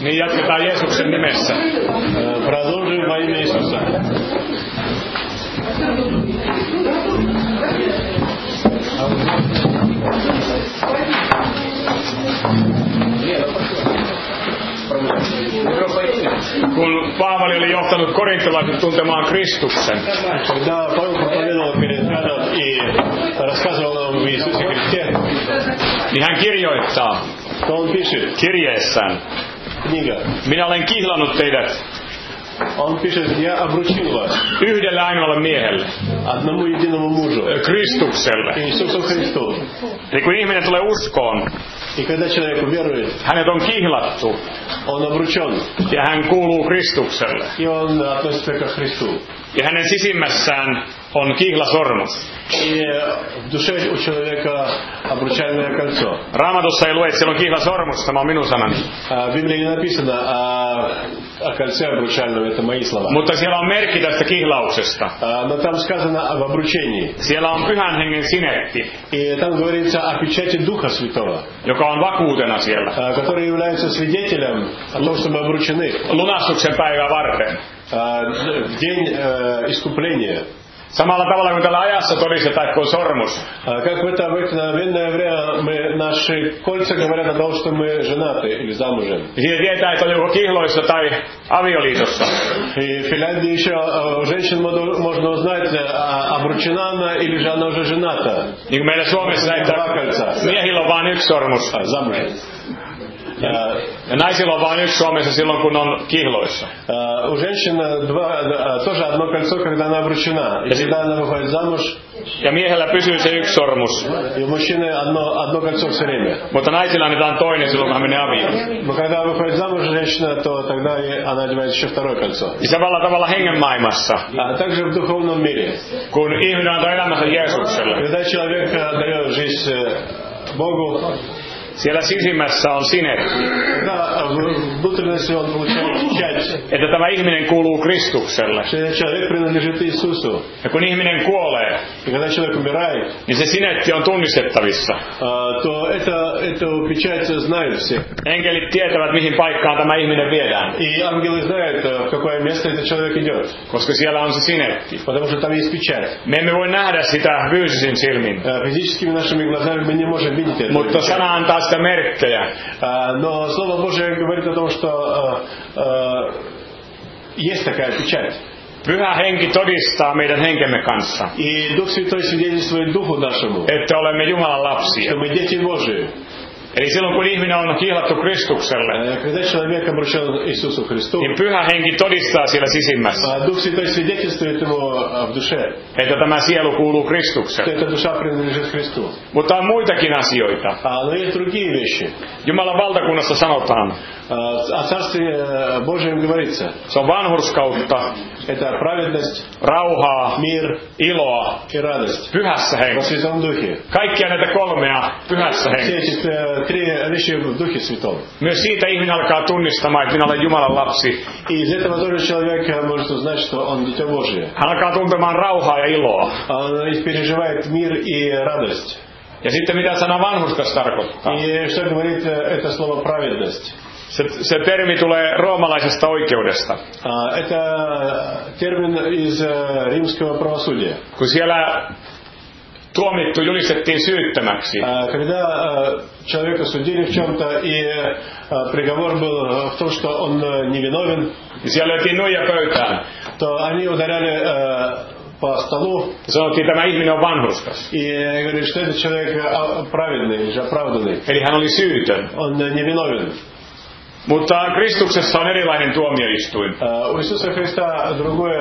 Niin jatketaan Jeesuksen nimessä. Продолжим во имя Иисуса. Kun Paavali oli johtanut korintalaiset tuntemaan Kristuksen, Когда Павел проповедовал перед Ганом и рассказывал нам об Иисусе Христе, niin hän kirjoittaa то он пишет, kirjeessään, книга, minä olen kihlannut teidät он пишет, я обручил вас yhdelle ainoalle miehelle, одному единому мужу, Kristukselle. Иисусу Христу. Eli kun ihminen tulee uskoon, И когда человек уверует, hänet on kihlattu он обручен, ja hän kuuluu Kristukselle. и он относится ко Христу. Ja hänen sisimmässään on kihlasormus. И в душе у человека обручальное кольцо. Raamatussa ei lue, että siellä on kihlasormus, tämä on minun sanani. В Библии не написано о кольце обручальном, это мои слова. Mutta siellä on merkki tästä kihlauksesta. Но там сказано об обручении. Siellä on pyhän hengen sinetti, И там говорится о печати Духа Святого, joka on vakuutena siellä. который является свидетелем о том, что мы обручены Lunastuksen päivää varten. в день искупления. Samalla tavalla kuin tällä ajassa todistetaan, että on sormus. Как в это обыкновенное время наши кольца говорят о том, что мы женаты или замужем. Siitä tietää, että on joko kihloissa tai avioliitossa. И в Финляндии еще у женщин можно узнать, обручена она или же она уже жената. Niin kuin meillä Suomessa, että miehillä on vain yksi sormus. Замужем. Ja naisilla on vain yksi Suomessa silloin, kun on kihloissa. У женщины тоже одно кольцо, когда она обручена. И когда она выходит замуж, Ja miehellä pysyy se yksi sormus. и у мужчины одно кольцо все время. Mutta naisilla annetaan toinen silloin, kun hän menee avioon. Но когда выходит замуж женщина, то тогда она одевает еще второе кольцо. Ja samalla tavalla hengen maailmassa, Также в духовном мире. kun ihminen antaa elämänsä Jeesukselle, Когда человек дает жизнь Богу, siellä sisimmässä on sinetti, тогда в внутренности он получает печать, että tämä ihminen kuuluu Kristukselle. что этот человек принадлежит Иисусу. Ja kun ihminen kuolee, И когда человек умирает, niin se sinetti on tunnistettavissa. то эту печать знают все. Enkelit tietävät, mihin paikkaan tämä ihminen viedään, И ангелы знают, в какое место этот человек идет. koska siellä on se sinetti. Потому что там есть печать. Me emme voi nähdä sitä fyysisin silmin, Физическими нашими глазами мы не можем видеть это. mutta sana antaa sitä merkkejä. Но Слово Божие говорит о том, что есть такая печать. Pyhä henki todistaa meidän henkemme kanssa, И Дух Святой свидетельствует Духу нашему, että olemme Jumalan lapsia. что мы дети Божии. Eli silloin kun ihminen on kihlattu Kristukselle, Когда человек обращен Иисусу Христу, niin pyhä henki todistaa siellä sisimmässä, Дух Святой свидетельствует ему в душе, että tämä sielu kuuluu что Kristukselle. эта душа принадлежит Христу. Mutta on muitakin asioita. Но есть другие вещи. Jumalan valtakunnassa sanotaan, О Царстве Божьем говорится. se on vanhurskautta, Это праведность, rauhaa, мир iloa, и радость pyhässä во hengessä. Святом Духе. Kaikkia näitä kolmea pyhässä Все hengessä. эти три вещи в Духе Святом. Myös siitä ihminen alkaa tunnistamaan, että minä olen Jumalan lapsi. И из этого тоже человек может узнать, что он дитя Божие. Hän alkaa tuntemaan rauhaa ja iloa. Он переживает мир и радость. Ja sitten mitä sana vanhurskas tarkoittaa? И что говорит это слово праведность? Se termi tulee roomalaisesta oikeudesta. Это термин из римского правосудия. Kun siellä tuomittu julistettiin syyttömäksi, Когда человека судили в чем-то, и приговор был в том, что он невиновен, niin siellä löytiin nuija pöytään. то они ударяли по столу Sanottiin, että tämä ihminen on vanhurskas. и говорили, что этот человек праведный, или же оправданный. Eli hän oli syytön. Он невиновен. Mutta Kristuksessa on erilainen tuomioistuin. У Иисуса Христа другое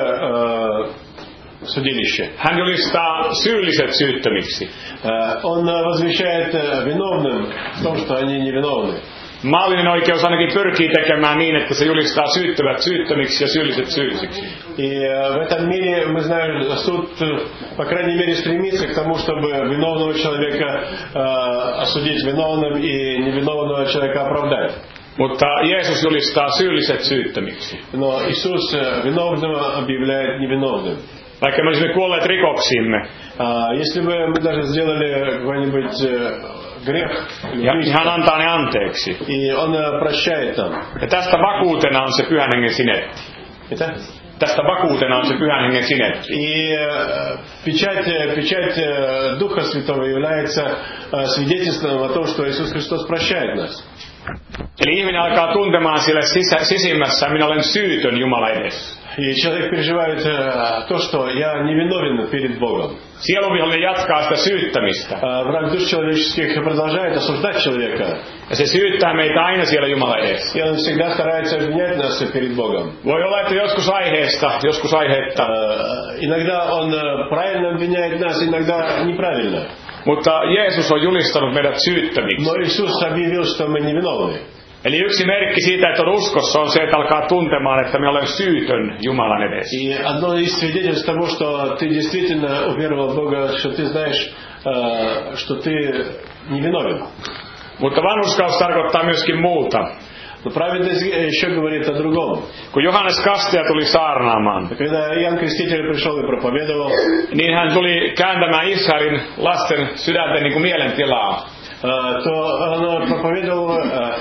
судилище. Hän julistaa syylliset syyttömiksi. Он возвещает виновным в том, что они невиновны. Maallinen oikeus ainakin pyrkii tekemään niin, että se julistaa syyttömät syyttömiksi ja syylliset syyllisiksi. И в этом мире, мы знаем, суд, по крайней мере, стремится к тому, чтобы виновного человека осудить виновным и невиновного человека оправдать. Mutta Jeesus julistaa syylliset syyttömiksi. Но Иисус виновного объявляет невиновным. Vaikka me olisimme kuolleet rikoksiimme, Если бы мы даже сделали какое-нибудь грех ja hän antaa ne anteeksi. и Он прощает нам. Ja tästä vakuutena on se Pyhän Hengen sinetti. Это? Tästä vakuutena on se Pyhän Hengen sinetti. И печать Духа Святого является свидетельством о том, что Иисус Христос прощает нас. Eli ihminen alkaa tuntemaan siellä sisimmässä, minä olen syytön Jumala edessä. И человек переживает то, что я невиновен перед Богом. Sieluvihollinen jatkaa sitä syyttämistä. Враг душ человеческих продолжает осуждать человека. Ja se syyttää meitä aina siellä Jumala edessä. И он всегда старается обвинять нас перед Богом. Voi olla, että joskus aiheesta, joskus aiheetta. Иногда он правильно обвиняет нас, иногда неправильно. Mutta Jeesus on julistanut meidät syyttömiksi. Но Иисус объявил, что мы невиновны. Eli yksi merkki siitä, että on uskossa, on se, että alkaa tuntemaan, että minä olen syytön Jumalan edessä. И одно из свидетельств того, что ты действительно уверовал в Бога, что ты знаешь, что ты невиновен. Mutta vanhurskaus tarkoittaa myöskin muuta. Но праведность еще говорит о другом. Kun Johannes Kastaja tuli saarnaamaan, Когда Иоанн Креститель пришел и проповедовал, niin hän tuli kääntämään Israelin lasten sydänten niin kuin mielentilaa. То он проповедовал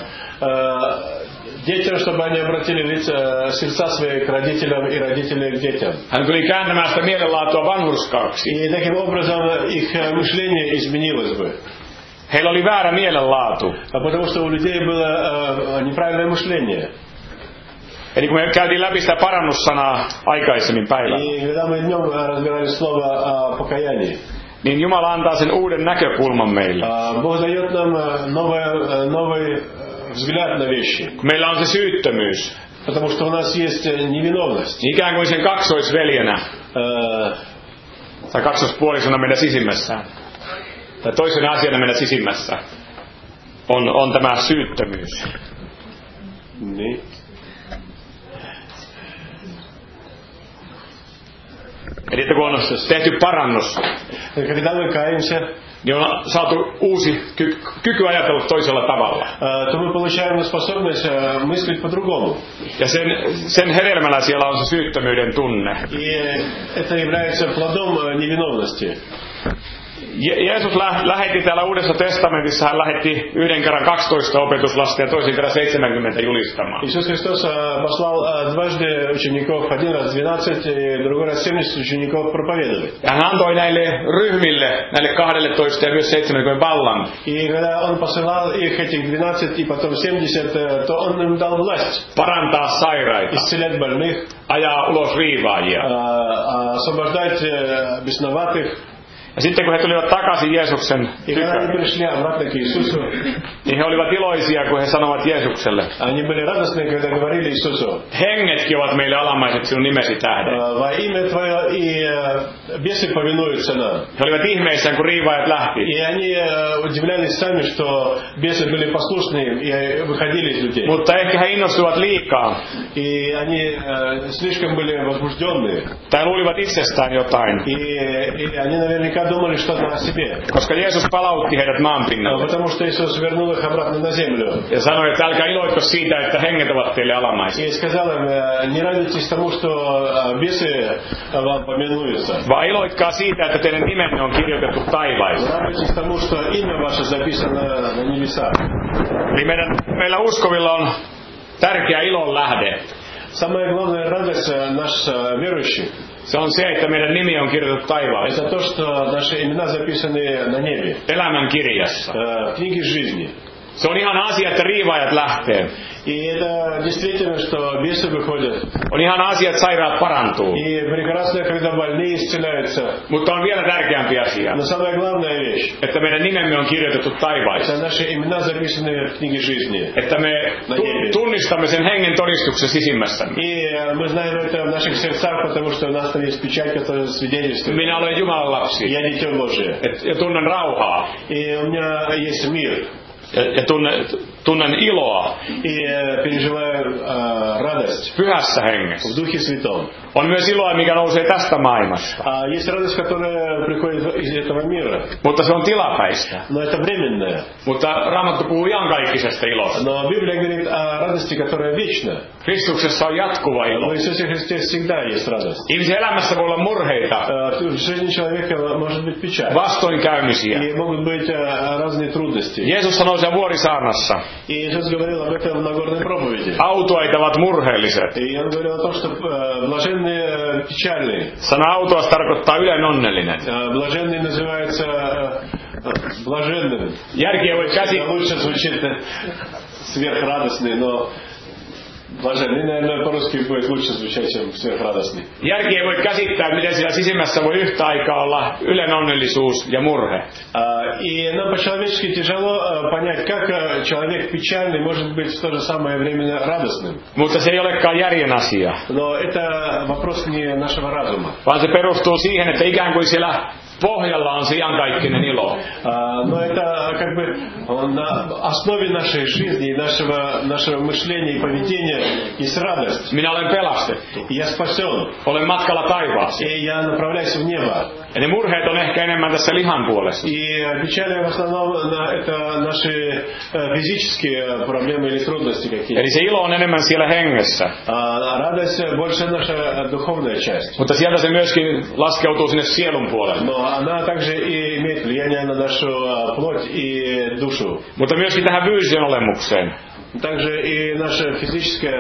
детям, чтобы они обратили сердца свои к родителям и родители к детям. Hän tuli kääntämään sitä mielenlaatua vanhurskauksi. И таким образом их мышление изменилось бы. Heillä oli väärä mielenlaatu. Потому что у людей было неправильное мышление. Eli kun me käytiin läpi sitä parannussanaa aikaisemmin päivällä, И когда мы днем разбирали слово о покаянии, niin Jumala antaa sen uuden näkökulman meille. Бог дает нам новый взгляд на вещи. Kun meillä on se syyttömyys, Потому что у нас есть невиновность. ikään kuin sen kaksoisveljenä tai kaksospuolisona meidän sisimmässä, tai toisena asiana meidän sisimmässä, on tämä syyttömyys. Niin. Eli että kun on tehty parannus, Когда мы каемся, niin on saatu uusi kyky ajatella toisella tavalla. то мы получаем способность мыслить по-другому. Ja sen hedelmällä siellä on se syyttömyyden tunne. И это является плодом невиновности. Jeesus lähetti täällä Uudessa testamentissa, hän lähetti yhden kerran 12 opetuslasta ja toisen kerran 70 julistamaan. Иисус Христос послал дважды учеников, один раз 12 и другой раз 70 учеников проповедовать. Ja hän antoi näille ryhmille, näille 12 ja myös 70 vallan. И когда он посылал их, этих 12 и потом 70, то он им дал власть Parantaa sairaita, исцелять больных, ajaa ulos riivaajia. освобождать бесноватых. Ja sitten kun he tulivat takaisin Jeesuksen И когда они tykö, пришли обратно к Иисусу, niin he olivat iloisia, kun he sanovat Jeesukselle, они были радостны, когда говорили Иисусу: hengetkin ovat meille alamaiset sinun nimesi tähden. во имя Твое и бесы повинуются нам. He olivat ihmeissään, kun riivaajat lähti. И они удивлялись сами, что бесы были послушны и выходили из людей. Mutta ehkä he innostuivat liikaa. И они слишком были возбужденные. Tai luulivat itsestään jotain. И они наверняка думали что-то о себе. Koska Jeesus palautti heidät maan pinnalle. Потому что Иисус вернул их обратно на землю. Ja sanoi, että älkää iloitko siitä, että henget ovat teille alamaisia. И сказал им: не радуйтесь тому, что бесы вам поминуются. Vaan iloitkaa siitä, että teidän nimenne on kirjoitettu taivaissa. Радуйтесь тому, что имя ваше записано на небесах. Eli meillä uskovilla on tärkeä ilon lähde. Самая главная радость наш верующий — Se on se, että meidän nimi on kirjoitettu taivaissa. это то, что наши имена записаны на небе, Elämän kirjassa. в книге жизни. Se on ihan asia, että riivaajat lähtee. И это действительно, что бесы выходят. On ihan asia, että sairaat parantuu. И прекрасно, когда больные исцеляются. Mutta on vielä tärkeämpi asia, Но самая главная вещь — että meidän nimemme on kirjoitettu taivaissa. это наши имена записаны в книге жизни. Että me tunnistamme sen hengen todistuksen sisimmässämme. И мы знаем это в наших сердцах, потому что у нас там есть печать, которая свидетельствует: Minä olen Jumalan lapsi. я дитё Божие. Ja tunnen rauhaa. И у меня есть мир. Ja tunnen iloa И переживаю радость pyhässä hengessä. в Духе Святом. On myös iloa, mikä nousee tästä maailmasta. Есть радость, которая приходит из этого мира. Mutta se on tilapäistä. Но это временное. Mutta Raamattu puhuu iankaikkisesta ilosta. Но Библия говорит о радости, которая вечна. Kristuksessa on jatkuva В ilo. Иисусе Христе всегда есть радость. Ihmisen elämässä voi olla murheita, В жизни человека может быть печаль. vastoinkäymisiä. И могут быть разные трудности. Jeesus sanoi sen Vuorisaarnassa, И Иисус говорил об этом в Нагорной проповеди. autuaitavat murheelliset. И Он говорил о том, что блаженные печальные. Sana autuas tarkoittaa ylen onnellinen. Блаженный называется блаженным. Järkiä voi käsittää. Лучше звучит сверхрадостный, но блаженный, наверное, по-русски будет лучше звучать, чем сверхрадостный. Järki ei voi käsittää, miten siellä sisimmässä voi yhtä aikaa olla ylen onnellisuus ja murhe. И нам по-человечески тяжело понять, как человек печальный может быть в то же самое время радостным. Mutta se ei olekaan järjen asia, Но это вопрос не нашего разума. vaan se perustuu siihen, että ikään kuin siellä pohjalla on se iankaikkinen ilo. Но это как бы на основе нашей жизни и нашего мышления и поведения есть радость. Minä olen pelastettu. И я спасен. Olen matkalla taivaaseen. И я направляюсь в небо. Ja ne murheet on ehkä enemmän tässä lihan puolessa. И печали в основном это наши физические проблемы или трудности какие-то. Eli se ilo on enemmän siellä hengessä. Радость больше наша духовная часть. Mutta sieltä se myöskin laskeutuu sinne sielun puolelle. Но она также и имеет влияние на нашу плоть и душу. Mutta myöskin tähän fyysiseen olemukseen. Также и наше физическое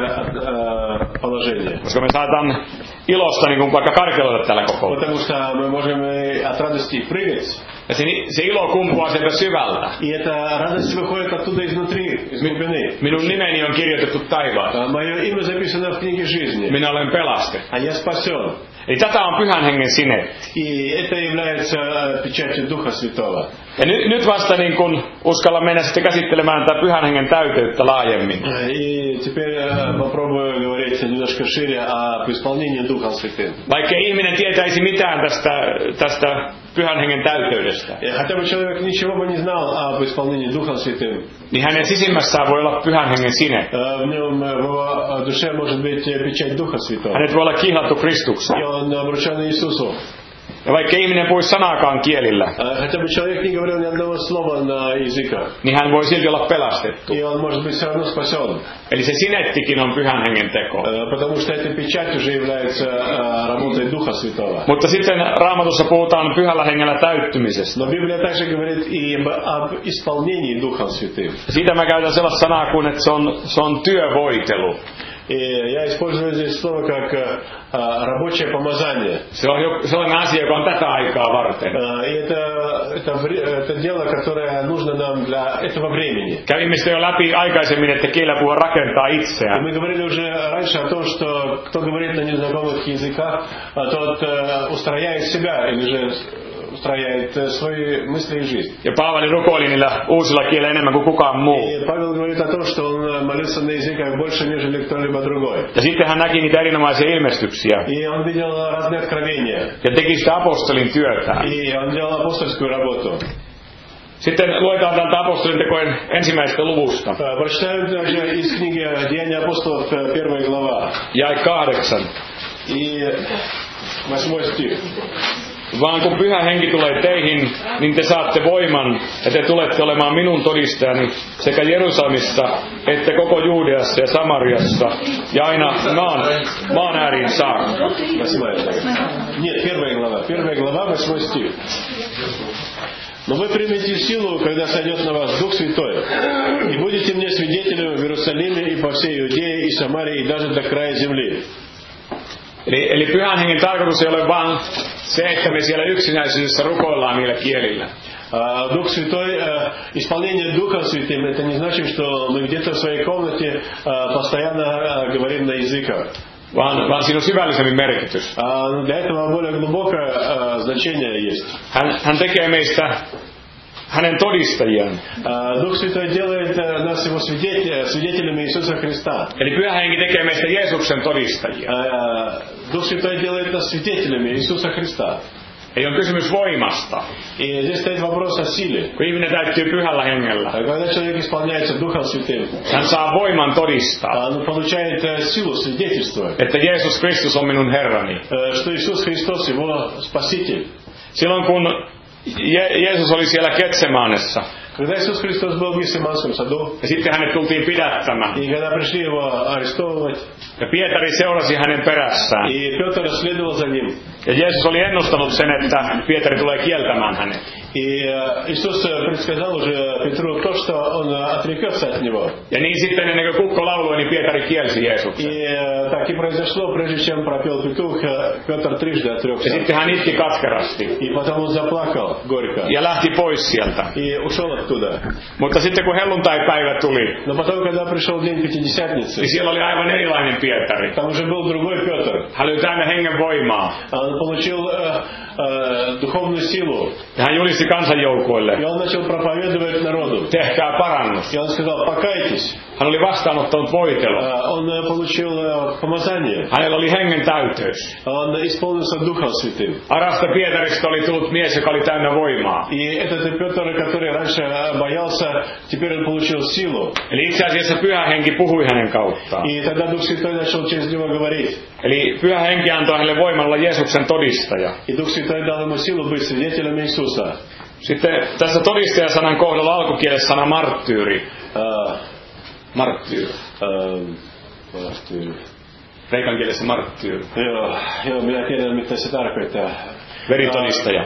положение. Koska me saadaan ilosta niin kuin vaikka karkeloida tällä koko. Потому что мы можем от радости прыгать. Ja se ilo kumpuaa sieltä syvältä. И эта радость выходит оттуда изнутри, из глубины. Minun nimeni on kirjoitettu taivaassa. Мое имя записано в книге жизни. Minä olen pelastettu. А я спасен. Eli tätä on Pyhän Hengen sine. И это является печатью Духа Святого. Ja nyt vasta niin kun uskallan mennä sitten käsittelemään tätä Pyhän Hengen täyteyttä laajemmin. И теперь попробую говорить немножко шире об исполнении Духом Святым. Vaikka ihminen tietäisi mitään tästä Pyhän Hengen täyteydestä, Хотя бы человек ничего бы не знал об исполнении Духом Святым. niin hänen sisimmässään voi olla Pyhän Hengen sine. В нем, в его душе может быть печать Духа Святого. Hänet voi olla kihlattu И Kristukseen. он обращен Иисусу. Ja vaikka ihminen puhuisi sanaakaan kielillä, Хотя бы человек не говорил ни одного слова на языках. niin hän voi silti olla pelastettu. И он может быть все равно спасен. Eli se sinettikin on Pyhän Hengen teko. Потому что эта печать уже является работой Духа Святого. Mutta sitten Raamatussa puhutaan Pyhällä Hengellä täyttymisestä. Но Библия также говорит и об исполнении Духом Святым. Siitä mä käytän sellaista sanaa kuin, että se on työvoitelu. И я использую здесь слово как рабочее помазание. Se on sellainen asia, joka on tätä aikaa varten. И это дело, которое нужно нам для этого времени. Kävimme sitä jo läpi aikaisemmin, että kielapuu rakentaa И itseään. мы говорили уже раньше о том, что кто говорит на незнакомых языках, тот устрояет себя или же устрояет свои мысли и жизнь. Ja Paavali rukoili niillä uusilla kielillä enemmän kuin kukaan muu. И Павел говорит о том, что он молился на языках больше, нежели кто-либо другой. Ja sitten hän näki niitä erinomaisia ilmestyksiä. И он видел разные откровения. Ja teki sitä apostolin työtään. И он делал апостольскую работу. Sitten luetaan täältä apostolin tekojen ensimmäisestä luvusta. Прочитаем также из книги «Деяния апостолов», 1 глава. Jae 8. И 8 стих. Vaan kun Pyhä Henki tulee teihin, niin te saatte voiman, ja te tulette olemaan minun todistajani sekä Jerusalemissa, että koko Juudeassa ja Samariassa, ja aina maan ääriin saakka. Нет, 1 глава. 1 глава, 8 стих. Но вы примете силу, когда сойдет на вас Дух Святой, и будете мне свидетелями в Иерусалиме и по всей Иудее и Самарии и даже до края земли. Eli Pyhän Hengen tarkoitus ei ole vaan se, että me siellä yksinäisyydessä rukoillaan niillä kielillä. Дух Святой, исполнение Духом Святым, это не значит, что мы где-то в своей комнате постоянно говорим на языках. Vaan siinä on syvällisemmin merkitys. Для этого более глубокое значение есть. Hän tekee meistä hänen todistajiaan. Дух Святой делает нас его свидетелями Иисуса Христа. Eli Pyhä Henki tekee meistä Jeesuksen todistajia. Дух Святой делает нас свидетелями Иисуса Христа. Ei on kysymys voimasta. И здесь стоит вопрос о силе. Kun ihminen täyttyy Pyhällä Hengellä, Когда человек исполняется Духом Святым, hän saa voiman todistaa, он получает силу свидетельствовать, että Jeesus Kristus on minun Herrani. что Иисус Христос его Спаситель. Silloin kun Jeesus oli siellä Getsemanessa, Когда Иисус Христос был в Гефсиманском саду, ja sitten hänet tultiin pidättämään. и когда пришли его арестовывать, Ja Pietari seurasi hänen perässään. и Петр следовал за ним. Ja Jeesus oli ennustanut sen, että Pietari tulee kieltämään hänet. И Иисус предсказал уже Петру то, что он отрекется от него. Ja niin sitten ennen kuin kukko lauloi, niin Pietari kielsi Jeesuksen. И так и произошло, прежде чем пропел петух, Петр трижды Ja отрекся. sitten hän itki katkerasti. И потом он заплакал горько. Ja lähti pois sieltä. И ушел оттуда. Mutta sitten kun helluntaipäivä tuli, Но потом, когда пришел день Пятидесятницы, niin siellä oli aivan erilainen Pietari. там уже был другой Петр. Hän oli täynnä hengen voimaa. Он получил духовную силу. Ja hän julisti kansanjoukoille. И он начал проповедовать народу. Tehkää parannus. И он сказал, покайтесь. Hän oli vastaanottanut voitelun. Он получил помазание. Hänellä oli hengen täyteys. Он исполнился Духом Святым. Arasta Pietarista oli tullut mies, joka oli täynnä voimaa. И этот Петр, который раньше боялся, теперь он получил силу. Eli itse asiassa Pyhä Henki puhui hänen kauttaan. И тогда Дух Святой начал через него говорить. Eli Pyhä Henki antoi hänelle voiman olla Jeesuksen todistaja. И Дух Святой дал ему силу быть свидетелем Иисуса. Sitten tässä todistajasanan kohdalla alkukielessä sana marttyyri. Marttyyri. Kreikan kielessä marttyyri. Joo, minä tiedän, mitä se tarkoittaa. Veritodistaja.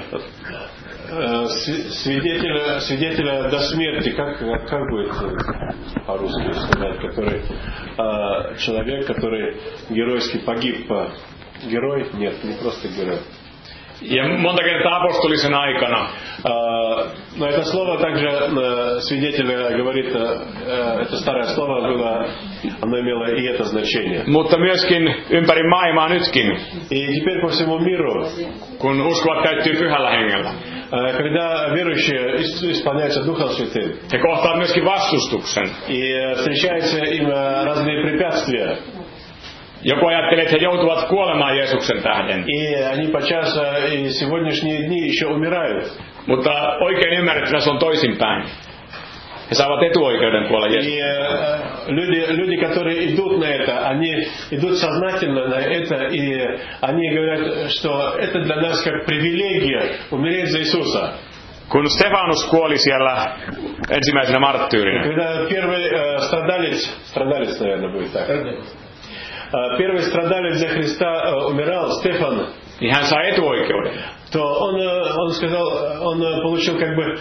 Свидетеля до смерти, как будет по-русски сказать, который человек, который геройски погиб. Герой? Нет, не просто герой. Ja monta kertaa apostolisen aikana. Но это слово также свидетель говорит, это старое слово было, оно имело и это значение. Mutta myöskin ympäri maailmaa nytkin. И теперь по всему миру, kun uskovat täyttyy Pyhällä Hengellä. Когда верующие исполняются Духом Святым, he kohtaavat myöskin vastustuksen. И встречаются им разные препятствия. Joku ajattelee, että he joutuvat kuolemaan Jeesuksen tähden. И они подчас и сегодняшние дни еще умирают. Mutta oikein ymmärrettynä se on toisinpäin. He saavat etuoikeuden kuolla Jeesuksen. И люди, которые идут на это, они идут сознательно на это, и они говорят, что это для нас как привилегия умереть за Иисуса. Kun Stefanus kuoli siellä ensimmäisenä marttyyrinä. Когда первый страдалец, наверное, будет так. Первый страдалец за Христа умирал, Стефан. Niin hän sai etuoikeuden. То он сказал, он получил как бы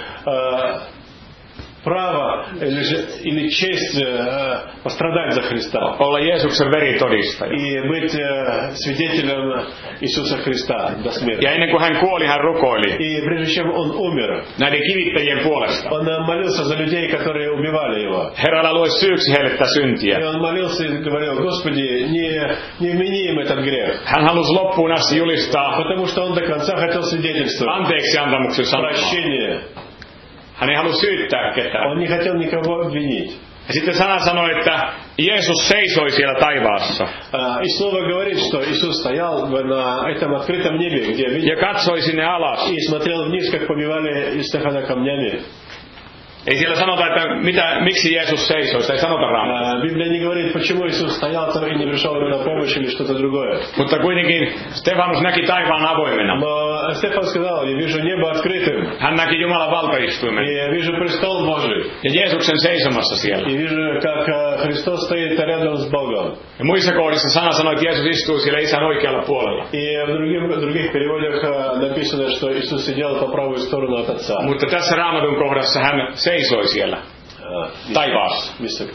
право или честь пострадать за Христа. Olla Jeesuksen veritodistaja. И быть свидетелем Иисуса Христа до смерти. Ja ennen kuin hän kuoli, hän rukoili. И прежде чем он умер, näiden kivittäjien puolesta. Он молился за людей, которые убивали его. Herra, lue syyksi heille tätä syntiä. И он молился и говорил: Господи, не вмени им этот грех. Hän halusi loppuun asti julistaa. Потому что он до конца хотел свидетельствовать. Anteeksi antamuksen sanomaan. Прощение. Hän ei halua syyttää ketään. Он не хотел никого обвинить. Ja sitten sana sanoi, että Jeesus seisoi siellä taivaassa. И слово говорит, что Иисус стоял на этом открытом небе, где видел. Ja katsoi sinne alas. И смотрел вниз, как побивали Стефана камнями. Ei siellä sanota, että miksi Jeesus seisoi, sitä ei sanota Raamatussa. Библия не говорит, почему Иисус стоял там и не пришел ему на помощь или что-то другое. Mutta kuitenkin Stefanus näki taivaan avoimena. Но Стефан сказал: я вижу небо открытым. Hän näki Jumalan valtaistuimen. И я вижу престол Божий. Ja Jeesuksen seisomassa siellä. И вижу, как Христос стоит рядом с Богом. Ja muissa kohdissa sana sanoi, että Jeesus istuu siellä Isän oikealla puolella. И в других переводах написано, что Иисус сидел по правую сторону от Отца. Mutta tässä Raamatun kohdassa hän seisoi siellä taivaassa.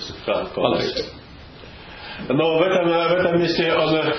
Но в этом месте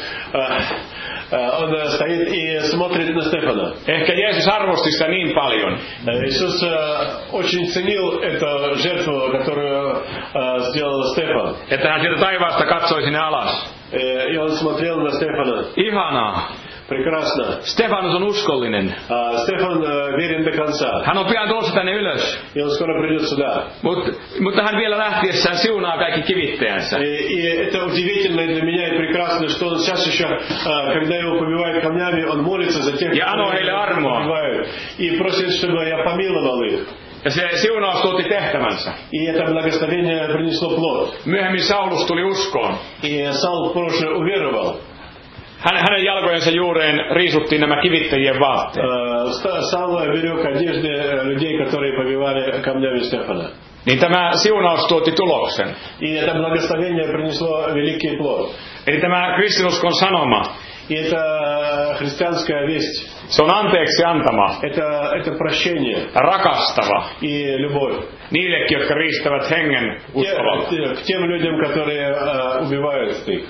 он стоит и смотрит на Стефана. Ehkä Jeesus arvosti sitä niin paljon. Иисус очень ценил эту жертву, которую сделал Стефан. Että hän sieltä taivaasta katsoi sinne alas. И он смотрел на Стефана. Ihanaa. Прекрасно. Stefanus on uskollinen. Стефан верен до конца. Hän on pian tulossa tänne ylös. И он скоро придет сюда. Mutta hän vielä lähtiessään siunaa kaikki kivittäjänsä. И это удивительно для меня и прекрасно, что он сейчас еще, когда его побивают камнями, он молится за тех, кто его побивают. И просит, чтобы я помиловал их. Ja se siunaus tuotti tehtävänsä. И это благословение принесло плод. Myöhemmin Saulus tuli uskoon. И Саул позже уверовал. Hänen jalkojensa juureen riisuttiin nämä kivittäjien vaatteet. Савла берег одежды людей, которые побивали камнями Стефана. Niin tämä siunaus tuotti tuloksen. И это благословение принесло великий плод. Eli tämä kristinuskon sanoma. И это христианская весть. Se on anteeksi antama. Это прощение. Rakastava. И любовь. Niillekin, jotka riistävät hengen uskovalla. К тем людям, которые убивают их.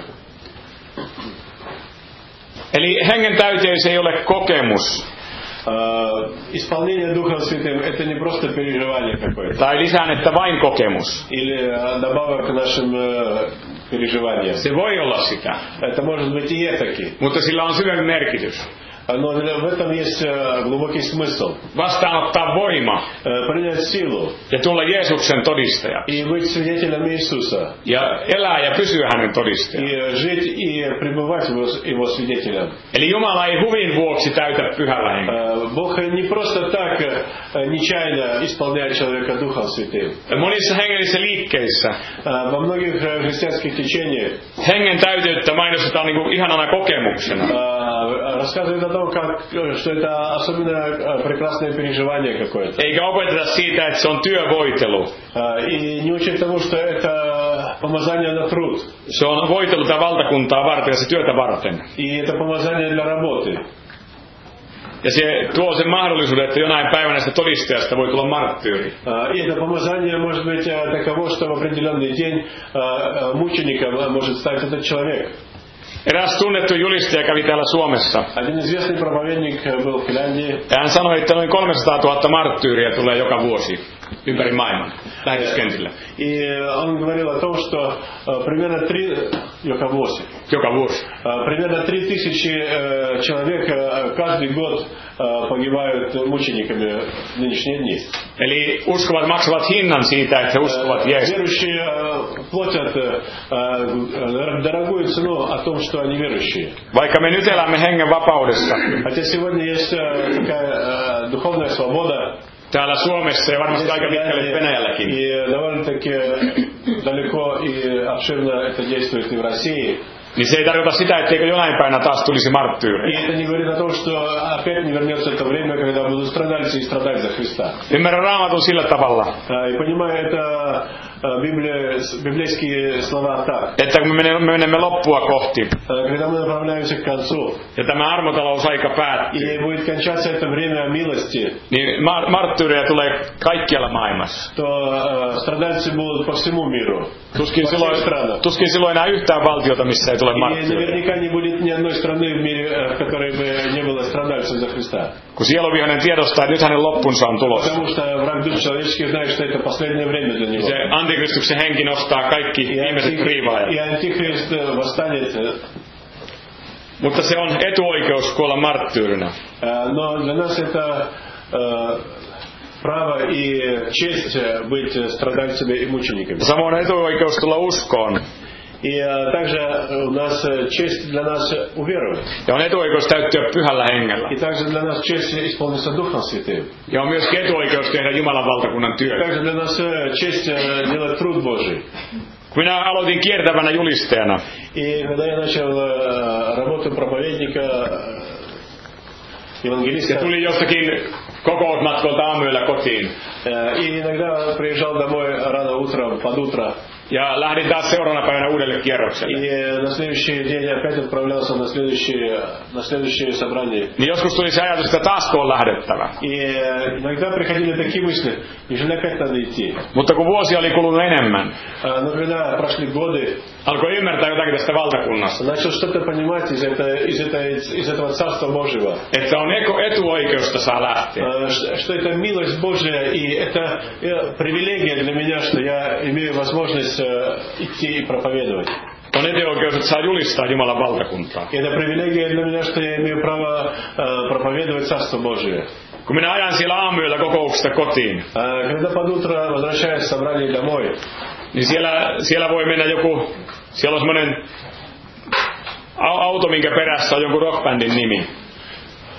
Eli hengen täyteys ei ole kokemus. Исполнение Духом Святым — это не просто переживание какое-то. Tai lisään, että vain kokemus. Или добавок к нашим переживаниям. Se voi olla sitä. Это может быть и этаки. Mutta sillä on syvempi merkitys. Но в этом есть глубокий смысл. Vastaanottaa voima. Принять силу. Ja tulla Jeesuksen todistaja. И быть свидетелем Иисуса. Ja elää ja pysyä hänen todistajana. И жить и пребывать его свидетелем. Eli Jumala ei huvin vuoksi täytä pyhällä hengellä. Бог не просто так нечаянно исполняет человека Духом Святым. Monissa hengellisissä liikkeissä Во многих христианских течениях hengen täyteyttä mainostetaan niin kuin ihanana kokemuksena. Рассказывают о том, что это особенно прекрасное переживание какое-то. Eikä opeteta siitä, että se on työvoitelu. И не учат тому, что это помазание на труд. Se on voitelu tätä valtakuntaa varten ja se työtä varten. И это помазание для работы. Ja se tuo sen mahdollisuuden, että jonain päivänä sitä todistajasta voi tulla marttyyri. И это помазание может быть таково, что в определенный день мучеником может стать этот человек. Eräs tunnettu julistaja kävi täällä Suomessa. Один известный проповедник был в Финляндии. Ja hän sanoi, että noin 300 000 marttyyriä tulee joka vuosi ympäri maailman lähetyskentillä. И он говорил о том, что примерно 3 joka vuosi. Примерно 3000 человек каждый год погибают мучениками в нынешние дни. Eli uskovat maksavat hinnan siitä, että he uskovat Jeesukseen. Верующие платят дорогую цену о том, что они верующие. Vaikka me nyt elämme hengen vapaudessa. Хотя сегодня есть такая духовная свобода. Täällä Suomessa ja varmasti aika pitkälle Venäjälläkin. И довольно-таки далеко и обширно это действует и в России. Niin se ei tarkoita sitä, etteikö jonain päivänä taas tulisi marttyyreja. И это не говорит о том, что опять не вернется это время, когда будут страдальцы и страдать за Христа. Ymmärrän Raamatun sillä tavalla. И понимаю, это библейские слова так. Että kun me menemme loppua kohti. Когда мы направляемся к концу. Ja tämä armotalousaika päättyy. И будет кончаться это время милости. Niin marttyyreja tulee kaikkialla maailmassa. То страдальцы будут по всему миру. Tuskin silloin enää yhtään valtiota, missä ei tule И marttyyreja. наверняка не будет ни одной страны в мире, в которой бы не было страдальцев за Христа. Kun sieluvihoinen tiedostaa, että nyt hänen loppunsa on tulossa. Потому что враг душ человеческий знает, что это последнее время для него. Se antikristuksen henki nostaa kaikki viimeiset riivaajat. И антихрист восстанет. Mutta se on etuoikeus kuolla marttyyrinä. Но для нас это право и честь быть страдальцами и мучениками. Samoin etuoikeus tulla uskoon. И также у нас честь для нас уверовать. Ja on etuoikeus täyttyä pyhällä hengellä. И также для нас честь исполниться Духом Святым. Ja on myös etuoikeus tehdä Jumalan valtakunnan työtä. Также для нас честь делать труд Божий. Kun minä aloitin kiertävänä julistajana, И когда я начал работу проповедника, евангелиста, ja tulin jostakin kokousmatkolta aamuyöllä kotiin. И иногда приезжал домой рано утром, под утро. Ja lähdin taas seuraavana päivänä uudelle kierrokselle. И на следующий день опять отправлялся на следующее собрание. Niin joskus tuli se ajatus, että taas on lähdettävä. И иногда приходили такие мысли, неужели опять надо идти? Mutta kun vuosi oli kulunut enemmän, Но когда прошли годы, alkoi ymmärtää jotakin tästä valtakunnasta. начал что-то понимать из этого Царства Божьего. Että on etuoikeusta saa lähteä. Что это милость Божья, и это привилегия для меня, что я имею возможность идти и проповедовать. On etuoikeus, että saa julistaa Jumalan valtakuntaa. Это привилегия для меня, что я имею право проповедовать Царство Божие. Kun minä ajan siellä aamuyöllä kokouksesta kotiin, Когда под утро возвращаюсь в собрание домой, niin siellä voi mennä joku, siellä on semmoinen auto, minkä perässä on jonkun rockbändin nimi.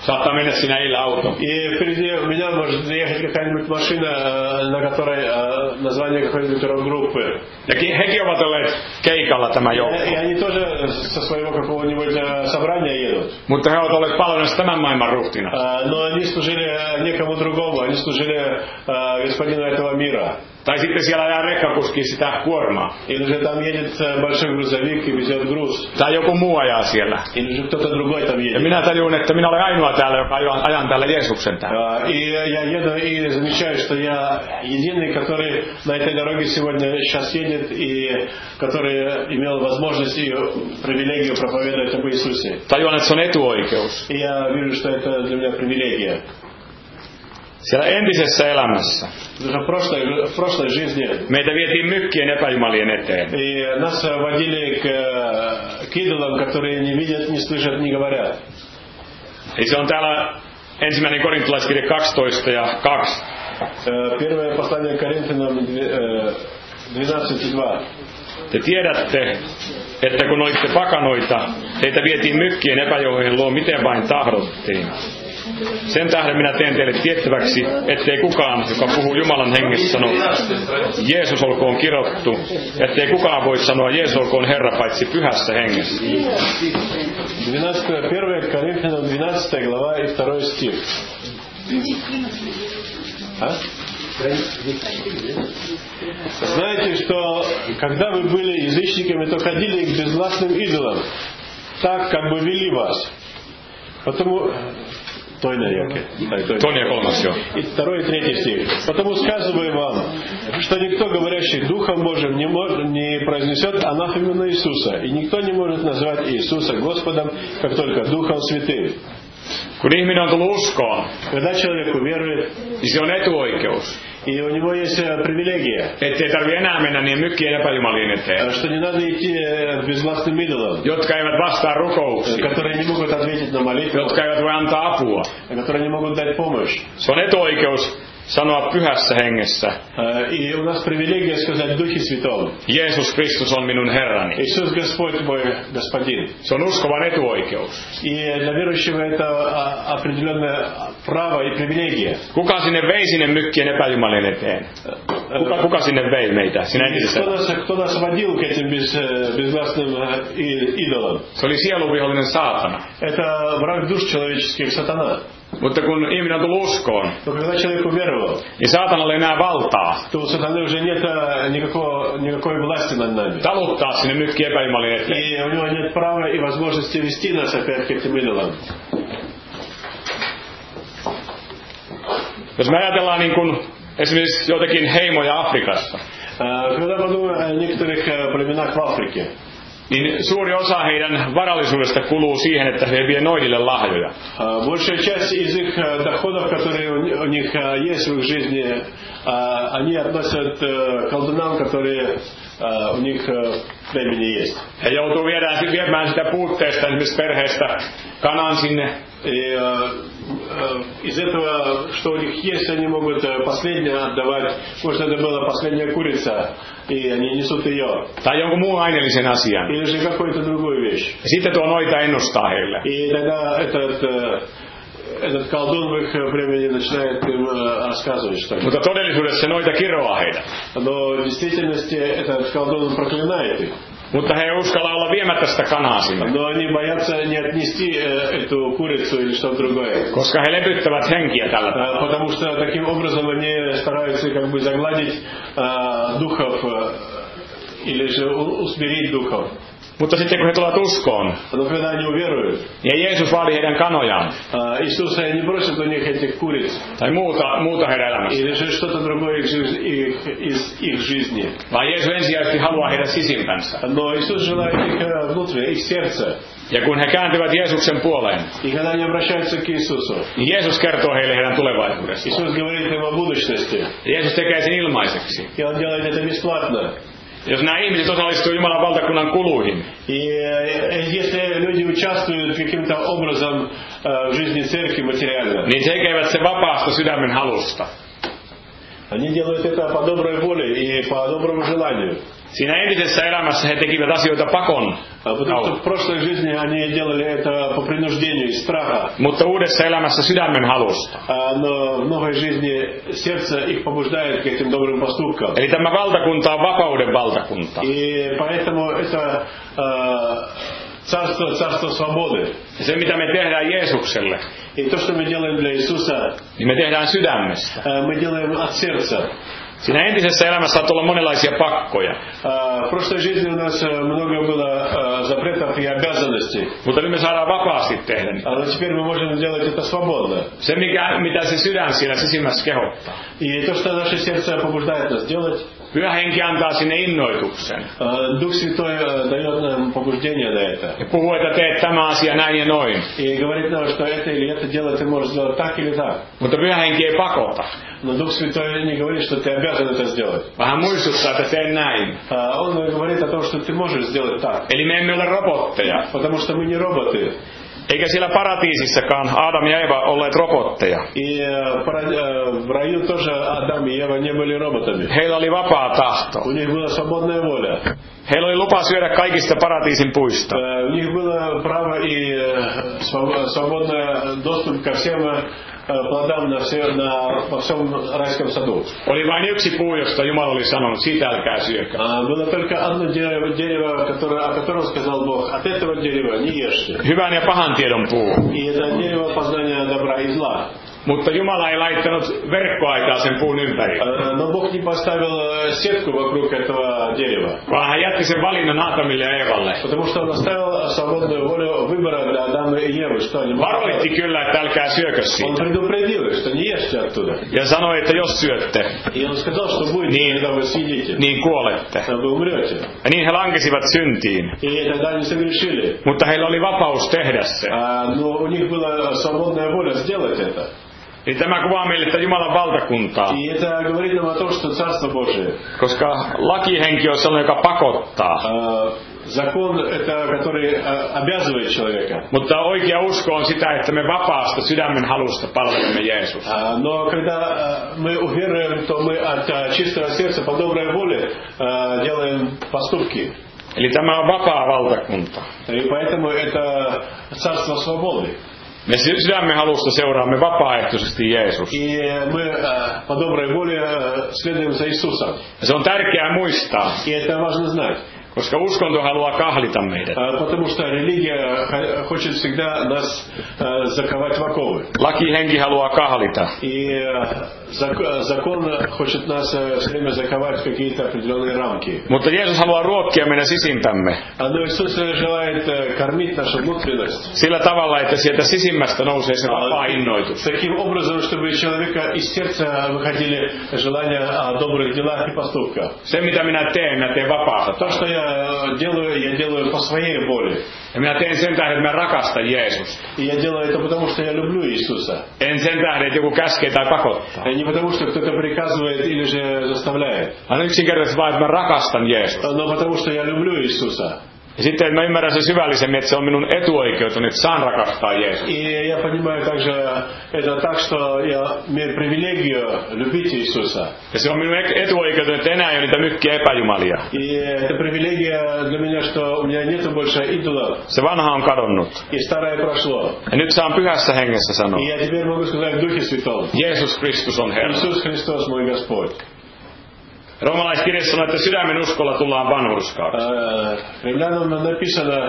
Saattaa mennä siinä illä auto. И впереди меня может ехать какая-нибудь машина, на которой название какой-нибудь рок-группы. Ja hekin ovat olleet keikalla tämä joukko. И они тоже со своего какого-нибудь собрания едут. Mutta he ovat olleet palvelemassa tämän maailman ruhtina. Но они служили некому другому, они служили господину этого мира. Tai sitten siellä jää rekkakuski sitä kuormaa. Или же там едет большой грузовик и везет груз. Tai joku muu ajaa siellä. Или же кто-то другой там едет. Ja minä tajun, että minä olen ainoa täällä, joka ajan täällä Jeesuksen täällä. И я еду и замечаю, что я единый, который на этой дороге сегодня сейчас едет и который имел возможность и привилегию проповедовать об Иисусе. Tajuan, että se on etuoikeus. И я вижу, что это для меня привилегия. Siellä entisessä elämässä В прошлой жизни meitä vietiin mykkien epäjumalien eteen. и нас водили к идолам, которые не видят, не слышат, не говорят. Eli se on täällä ensimmäinen korintolaiskirja 12 ja 2. Первое послание Коринфянам 12:2. Te tiedätte, että kun olitte pakanoita, teitä vietiin mykkien epäjumalien luo miten vain tahdottiin. Sen tähden minä teen teille tiettäväksi, ettei kukaan, joka puhuu Jumalan hengessä, sano Jeesus olkoon kirottu, ettei kukaan voi sanoa Jeesus olkoon Herra paitsi pyhässä hengessä. 1 Коринфянам 12 глава и 2 стих. Знаете, что когда вы были язычниками, то ходили к безвластным идолам, так как бы вели вас. Потому... Toinen ja kolmas, joo. И 2 и 3 стих. Потому сказываю вам, что никто, говорящий Духом Божьим, не произнесет анафему на Иисуса, и никто не может назвать Иисуса Господом, как только Духом Святым. Kun ihminen on tullut uskoon, Когда человек уверует, niin se on etuoikeus. и у него есть привилегия, Ettei tarvitse enää mennä niin mykkien epäjumalien eteen, что не надо идти к безвластным идолам, jotka eivät vastaa rukouksiin, которые не могут ответить на молитву, jotka eivät voi antaa apua. которые не могут дать помощь. Se on etuoikeus sanoa pyhässä hengessä, И у нас привилегия сказать в Духе Святом. Jeesus Kristus on minun Herrani. Иисус Господь мой Господин. Se on uskovan etuoikeus. И для верующего это определенное право и привилегия. Kuka sinne vei sinne mykkien epäjumalien eteen? Kuka sinne vei meitä? Sinä entisessä. Кто нас водил к этим безгласным идолам? Se oli sieluvihollinen saatana. Это враг душ человеческих, сатана. Mutta kun ihminen on tullut uskoon, Но когда человек уверовал, niin saatanalla ei enää valtaa то у сатаны уже нет никакой власти над нами. taluttaa sinne mykkien epäjumalien eteen. И у него нет права и возможности вести нас опять к этим идолам. Jos me ajatellaan niin kuin esimerkiksi joitakin heimoja Afrikassa, Когда подумаем о некоторых племенах в Африке, niin suuri osa heidän varallisuudesta kuluu siihen, että he vie noidille lahjoja. Большая часть из их доходов, которые у них есть в их жизни, они относят к колдунам, которые у них в племени есть. He joutuu viemään sitä puutteesta esimerkiksi perheestä kanan sinne. И из этого, что у них есть, они могут последнее отдавать. Может, это была последняя курица, и они несут ее. Tai jonkun muun aineellisen asian. Или же какую-то другую вещь. Ja sitten tuo noita ennustaa heille. И тогда этот колдун в их племени начинает им рассказывать что-то. Mutta todellisuudessa se noita kiroaa heidät. Но в действительности этот колдун проклинает их. Mutta he ei uskalla olla viemättä sitä kanaa sinne. Но они боятся не отнести эту курицу или что-то другое. Koska he lepyttävät henkiä tällä tavalla. Потому что таким образом они стараются как бы загладить духов или же усмирить духов. Mutta sitten kun he tulevat uskoon, Но когда они уверуют, niin Jeesus vaadi heidän kanojaan. Иисус не бросит у них этих куриц. Tai muuta heidän elämässä. Или же что-то другое из их жизни. Vaan Jeesus ensisijaisesti haluaa heidän sisimpänsä. Но Иисус желает их внутреннее, их сердце. Ja kun he kääntyvät Jeesuksen puoleen, И когда они обращаются к Иисусу, niin Jeesus kertoo heille heidän tulevaisuudestaan. Иисус говорит им о будущности. Jeesus tekee sen ilmaiseksi. И Он делает это бесплатно. Jos nämä ihmiset osallistuvat Jumalan valtakunnan kuluihin, И если люди участвуют каким-то образом в жизни церкви материально, niin tekevät se vapaasta sydämen halusta. они делают это по доброй воле и по доброму желанию. Siinä entisessä elämässä he tekivät asioita pakon. Потому что в прошлой жизни они делали это по принуждению и страха. Mutta uudessa elämässä sydämen halusta. Но в новой жизни сердце их побуждает к этим добрым поступкам. Eli tämä valtakunta on vapauden valtakunta. И поэтому это царство свободы. Ja se mitä me tehdään Jeesukselle, И то, что мы делаем для Иисуса, niin me tehdään sydämestä. мы делаем от сердца. Siinä entisessä elämässä saattaa olla monenlaisia pakkoja. В прошлой жизни у нас много было запретов и обязанностей. Mutta nyt me saadaan vapaasti tehdä. Но теперь мы можем делать это свободно. Se mitä se sydän siellä sisimmässä kehottaa. И то, что наше сердце побуждает нас делать, Pyhä Henki antaa sinne innoituksen. Дух Святой дает нам побуждение на это. Ja puhuu, että teet tämä asia näin ja noin. И говорит нам, что это или это дело ты можешь сделать так или так. Mutta Pyhä Henki ei pakota. Но Дух Святой не говорит, что ты обязан это сделать. Vähän muistuttaa, että tee näin. Он говорит о том, что ты можешь сделать так. Eli me emme ole robotteja. Потому что мы не роботы. Eikä siellä paratiisissakaan Adam ja Eva olleet robotteja. И в раю тоже Адам и Ева не были роботами. Heillä oli vapaa tahto. У них была свободная воля. Heillä oli lupa syödä kaikista paratiisin puista. У них было право и свободный доступ ко всем плодам во всем райском саду. Oli vain yksi puu, josta Jumala oli sanonut, siitä älkää syökää. Было только одно дерево, о котором сказал Бог: от этого дерева не ешьте. Hyvän ja pahan tiedon puu. И это дерево познания добра и зла. Mutta Jumala ei laittanut verkkoaitaa sen puun ympäri. Но Бог не поставил сетку вокруг этого дерева. Vaan hän jätti sen valinnan Aadamille ja Eevalle. Потому что он оставил свободную волю выбора для Адама и Евы, что они могут. Varoitti kyllä, että älkää syökö Он siitä. предупредил, что не ешьте оттуда. Ja sanoi, että jos syötte, И он сказал, что будет, когда вы съедите, niin kuolette. вы умрете. Ja niin he lankesivat syntiin. И тогда они согрешили. Mutta heillä oli vapaus tehdä se. Но у них была свободная воля сделать это. Eli tämä kuvaa meille, että Jumalan valtakuntaa. И это говорит нам о том, что Царство Божие. Koska lakihenki on sellainen, joka pakottaa. Закон это, который обязывает человека. Mutta oikea usko on sitä, että me vapaasta sydämen halusta palvelemme Jeesusta. Но когда мы уверуем, то мы от чистого сердца по доброй воле делаем поступки. Eli tämä on vapaa valtakunta. И поэтому это Царство свободы. Me sydämen halusta seuraamme vapaaehtoisesti Jeesusta. И мы по доброй воле следуем за Иисусом. Ja se on tärkeää muistaa. И это важно знать. Koska uskonto haluaa kahlita meidät. Потому что религия хочет всегда нас заковать в оковы. Lakihenki haluaa kahlita. И закон хочет нас все время заковать в какие-то определенные рамки. Mutta Jeesus haluaa ruokkia meidän sisimpämme. Но Иисус желает кормить нашу внутренность. Sillä tavalla, että sieltä sisimmästä nousee se vapaa innoitus. Таким образом, чтобы из человека из сердца выходили желания о добрых делах и поступках. Se mitä minä teen vapaasta. То, что я делаю по своей воле. Ja minä teen sen tähden, että mä rakastan Jeesusta. И я делаю это потому, что я люблю Иисуса. En sen tähden, että joku käskee tai pakottaa. Не потому, что кто-то приказывает или же заставляет. Vaan yksinkertaisesti vaan, että mä rakastan Jeesusta. Но потому, что я люблю Иисуса. Ja sitten, että mä ymmärrän sen syvällisemmin, että se on minun etuoikeuteni, että saan rakastaa Jeesusta. И я понимаю также это так, что я имею привилегию любить Иисуса. Ja se on minun etuoikeuteni, että enää ei ole niitä mykkiä epäjumalia. И это привилегия для меня, что у меня нету больше идолов. Se vanha on kadonnut. И старое прошло. Ja nyt saan pyhässä hengessä sanoa. И я теперь могу сказать в Духе Святом. Jeesus Kristus on Herra. Иисус Христос мой Господь. Roomalaiskirjassa sanoo, että sydämen uskolla tullaan vanhurskaaksi. Римлянам написано,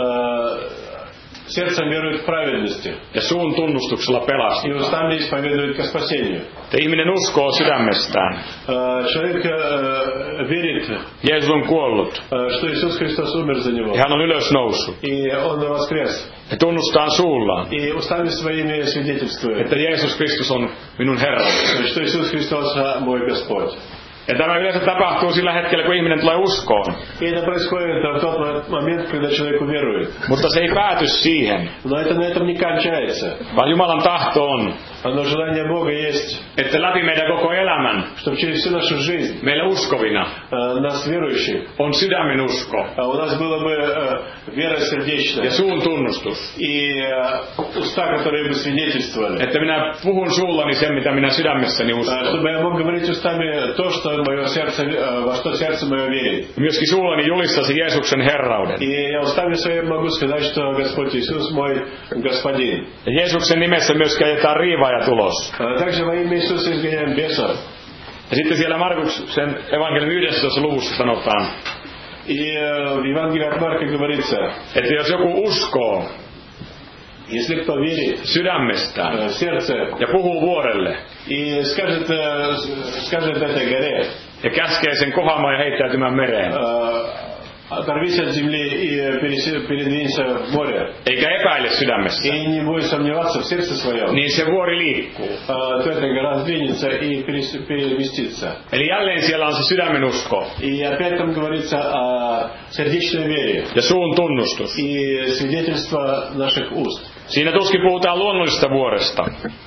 сердцем верует в праведности. Ja suun tunnustuksella И pelastetaan. устами исповедует ко спасению. Että ihminen uskoo sydämestään. Человек верит, Jeesus on kuollut. что Иисус Христос умер за него. Ja hän on ylösnoussut. И Он воскрес. Ja tunnustaa suullaan, И устами своими свидетельствует, että Jeesus Kristus on minun Herrani. что Иисус Христос мой Господь. Ja tämä yleensä tapahtuu sillä hetkellä, kun ihminen tulee uskoon. И это происходит в тот момент, когда человек уверует. Mutta se ei pääty siihen, Но это на этом не кончается. vaan Jumalan tahto on, Но желание Бога есть, että läpi meidän koko elämän, чтобы через всю нашу жизнь meillä uskovina, нас верующих, on sydämen usko у нас было бы вера сердечная ja suun tunnustus. и уста, которые бы свидетельствовали. Että minä puhun suullani sen, mitä minä sydämessäni uskon. Чтобы я мог говорить устами то, что мое сердце, во что сердце мое верит. Myöskin suullani julistasi Jeesuksen herrauden. И я устами своими могу сказать, что Господь Иисус мой Господин. Ja Jeesuksen nimessä myöskin ajetaan riivaaja ulos. Также во имя Иисуса изгоняем бесов. Ja sitten siellä Markuksen evankeliumin 11. luvussa sanotaan, И в Евангелии от Марка говорится, että jos joku uskoo если кто верит sydämestään в сердце ja puhuu vuorelle и скажет этой горе, ja käskee sen kohoamaan ja heittäytymään mereen, оторвись от земли и передвинься в море, eikä epäile sydämessä, и не будет сомневаться в сердце своем, niin se vuori liikkuu. то эта гора сдвинется и переместится. Eli jälleen siellä on se sydämen usko И опять там говорится о сердечной вере ja suun tunnustus. и свидетельство наших уст. Siinä tuskin puhutaan luonnollisesta vuoresta.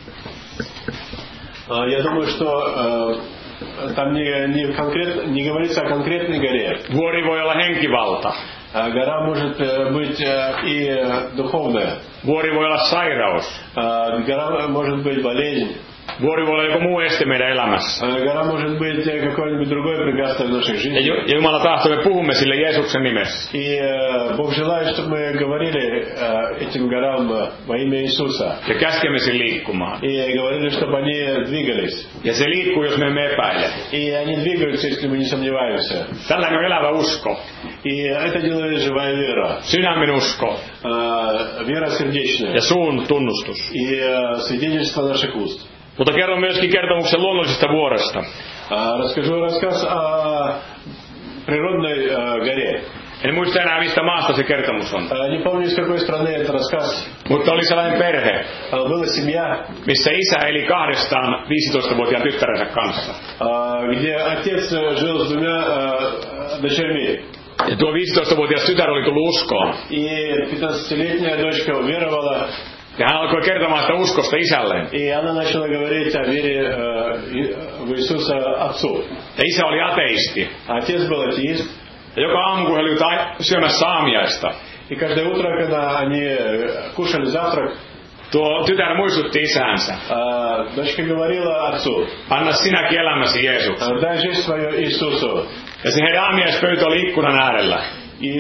Я думаю, что там не говорится о конкретной горе. Vuori voi olla henkivalta. Гора может быть и духовная. Vuori voi olla sairaus. Гора может быть болезнь. Vuori voi olla joku muu este meidän elämässä. Гора может быть какое-нибудь другое препятствие в нашей жизни. Ja Jumala tahtoo, me puhumme sille Jeesuksen nimessä. И Бог желает, чтобы мы говорили этим горам во имя Иисуса. Ja käskemme sen liikkumaan. И говорили, чтобы они двигались. Ja se liikkuu, jos me emme epäile. И они двигаются, если мы не сомневаемся. Tällainen on elävä usko. И это делает живая вера. Sydämen usko. Вера сердечная. Ja suun tunnustus. И свидетельство наших уст. Mutta kerron myöskin kertomuksen luonnollisesta vuoresta. Расскажу рассказ о природной горе. En muista enää, mistä maasta se kertomus on. Не помню, из какой страны это рассказ. Mutta oli sellainen perhe, Была семья, missä isä eli kahdestaan 15-vuotiaan tyttärensä kanssa. где отец жил с двумя дочерьми. Ja tuo 15-vuotias tytär oli tullut uskoon. И 15-летняя дочка уверовала. Ja hän alkoi kertomaan sitä uskosta isälleen. И она начала говорить о вере в Иисуса отцу. Ja isä oli ateisti. Отец был атеист. Ja joka aamu, kun he olivat syömässä aamiaista, И каждое утро, когда они кушали завтрак, tuo tytär muistutti isäänsä. дочка говорила отцу: Anna sinäkin elämäsi Jeesukselle. «Дай жизнь свою Иисусу». Ja se heidän aamiaispöytä oli ikkunan äärellä. И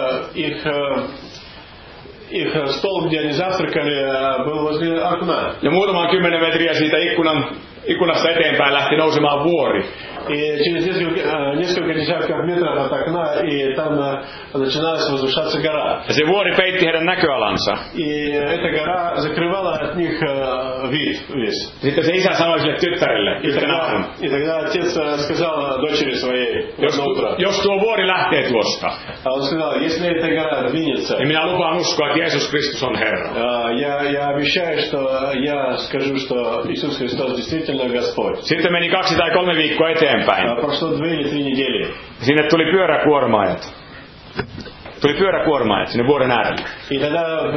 их стол, где они завтракали, был возле окна. Ja muutaman 10 metriä siitä ikkunasta eteenpäin lähti nousemaan vuori. И через несколько десятков метров от окна, и там начиналась возвышаться гора. Ja se vuori peitti heidän näköalansa. И эта гора закрывала от них вид весь. Sitten se isä sanoi sille tyttärelle yhtenä aamuna, И тогда отец сказал дочери своей одно утро. jos tuo vuori lähtee tuosta, Он сказал: если эта гора двинется, niin minä lupaan uskoa, että Jeesus Kristus on Herra. я обещаю, что я скажу, что Иисус Христос действительно Господь. Sitten meni 2 tai 3 viikkoa eteenpäin. Прошло 2 или 3 недели. Sinne tuli pyöräkuormaajat. Sinne vuoren äärelle. И тогда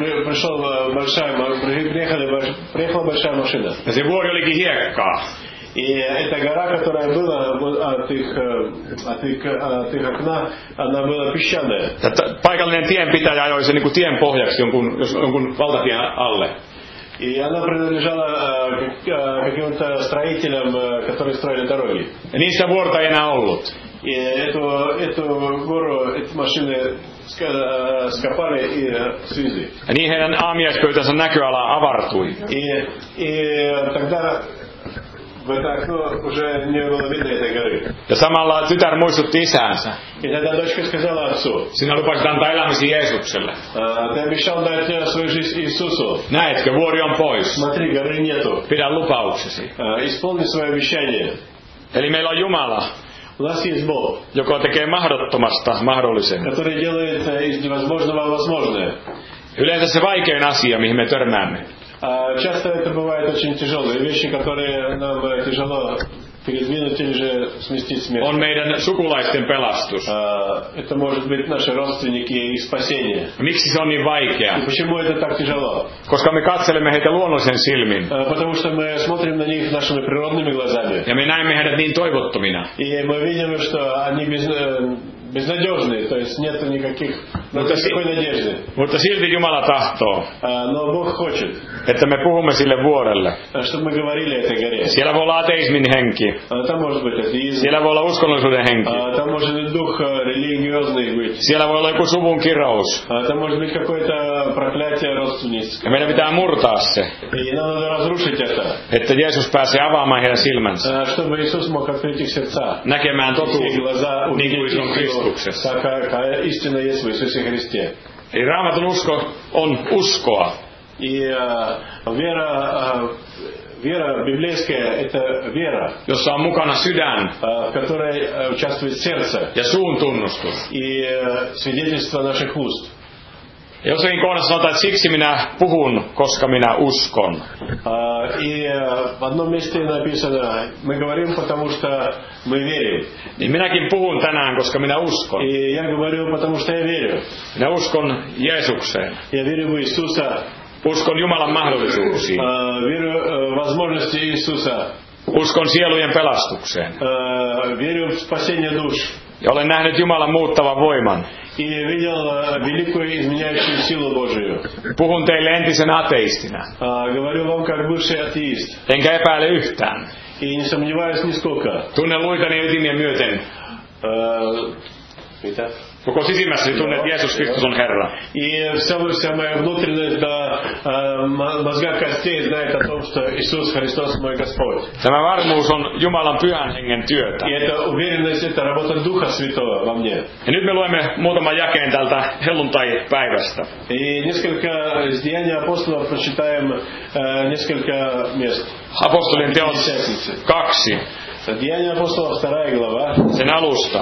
приехала большая машина. Ja se vuori olikin hiekkaa. И эта гора, которая была от их окна, она была песчаная. Paikallinen tienpitäjä ajoi sen niin tien pohjaksi jonkun valtatien alle. И она принадлежала каким-то строителям, которые строили дороги. Ja niistä vuorta ei enää ollut. И эту гору, эти машины скопали и свезли. Ja niin heidän aamiaispöytänsä näköala avartui. И тогда в это окно уже не было видно этой горы. Ja samalla tytär muistutti isäänsä. И тогда дочка сказала отцу: Sinä lupasit antaa elämäsi Jeesukselle. ты обещал дать свою жизнь Иисусу. Näetkö, vuori on pois. Смотри, горы нету. Pidä lupauksesi. Исполни свое обещание. Eli meillä on Jumala, У нас есть Бог, joka tekee mahdottomasta mahdollisen. который делает из невозможного возможное. Yleensä se vaikein asia, mihin me törmäämme, Часто это бывают очень тяжелые вещи, которые нам тяжело передвинуть или же сместить с места. on meidän sukulaisten pelastus. Это может быть наши родственники и их спасение. Miksi se on niin vaikeaa? И почему это так тяжело? Koska me katselemme heitä luonnollisen silmin. Потому что мы смотрим на них нашими природными глазами. Ja me näemme heidät niin toivottomina. И мы видим, что они безнадежные, то есть нет никакой надежды. Mutta silti Jumala tahtoo, Но Бог хочет, että me puhumme sille vuorelle. чтобы мы говорили этой горе. Siellä voi olla ateismin henki. Там может быть атеизм. Siellä voi olla uskonnollisuuden henki. Там может быть дух религиозный быть. Siellä voi olla joku suvun kirous. Там может быть какое-то проклятие родственническое. Ja meidän pitää murtaa se, И нам надо разрушить это, että Jeesus pääsee avaamaan heidän silmänsä, чтобы Иисус мог открыть их сердца. näkemään Их totuuden, глаза niin kuin увидеть se on истину, Kristuksessa. какая истина есть в Иисусе Христе. Eli Raamatun usko on uskoa. И вера библейская – это вера, Jossa on mukana sydän в которой участвует сердце ja suun tunnustus. и свидетельство наших уст. Ja jossakin kohdassa sanotaan, että siksi minä puhun, koska minä uskon. И в одном месте написано, мы говорим, потому что мы верим. Niin minäkin puhun tänään, koska minä uskon. И я говорю, потому что я верю. Minä uskon Jeesukseen. Я верю в Иисуса. Uskon Jumalan mahdollisuuksiin. Верю в возможности Иисуса. Uskon sielujen pelastukseen. Верю в спасение душ. Ja olen nähnyt Jumalan muuttavan voiman. И видел великую изменяющую силу Божию. Puhun teille entisenä ateistina. Говорю вам как bывший атеист. Enkä epäile yhtään. И не сомневаюсь нисколько. Tunnen luitani ytimiä myöten. Mitä? Koko sisimmässäni tunnet, että Jeesus Kristus on Herra. И вся моя внутренность до мозга костей знает о том, что Иисус Христос мой Господь. Tämä varmuus on Jumalan pyhän hengen työtä. И эта уверенность, это работа Духа Святого во мне. Ja nyt me luemme muutaman jakeen tältä helluntai-päivästä. И несколько из Деяний апостолов прочитаем несколько мест. Apostolien teot 2. Деяния апостолов 2 глава. Sen alusta.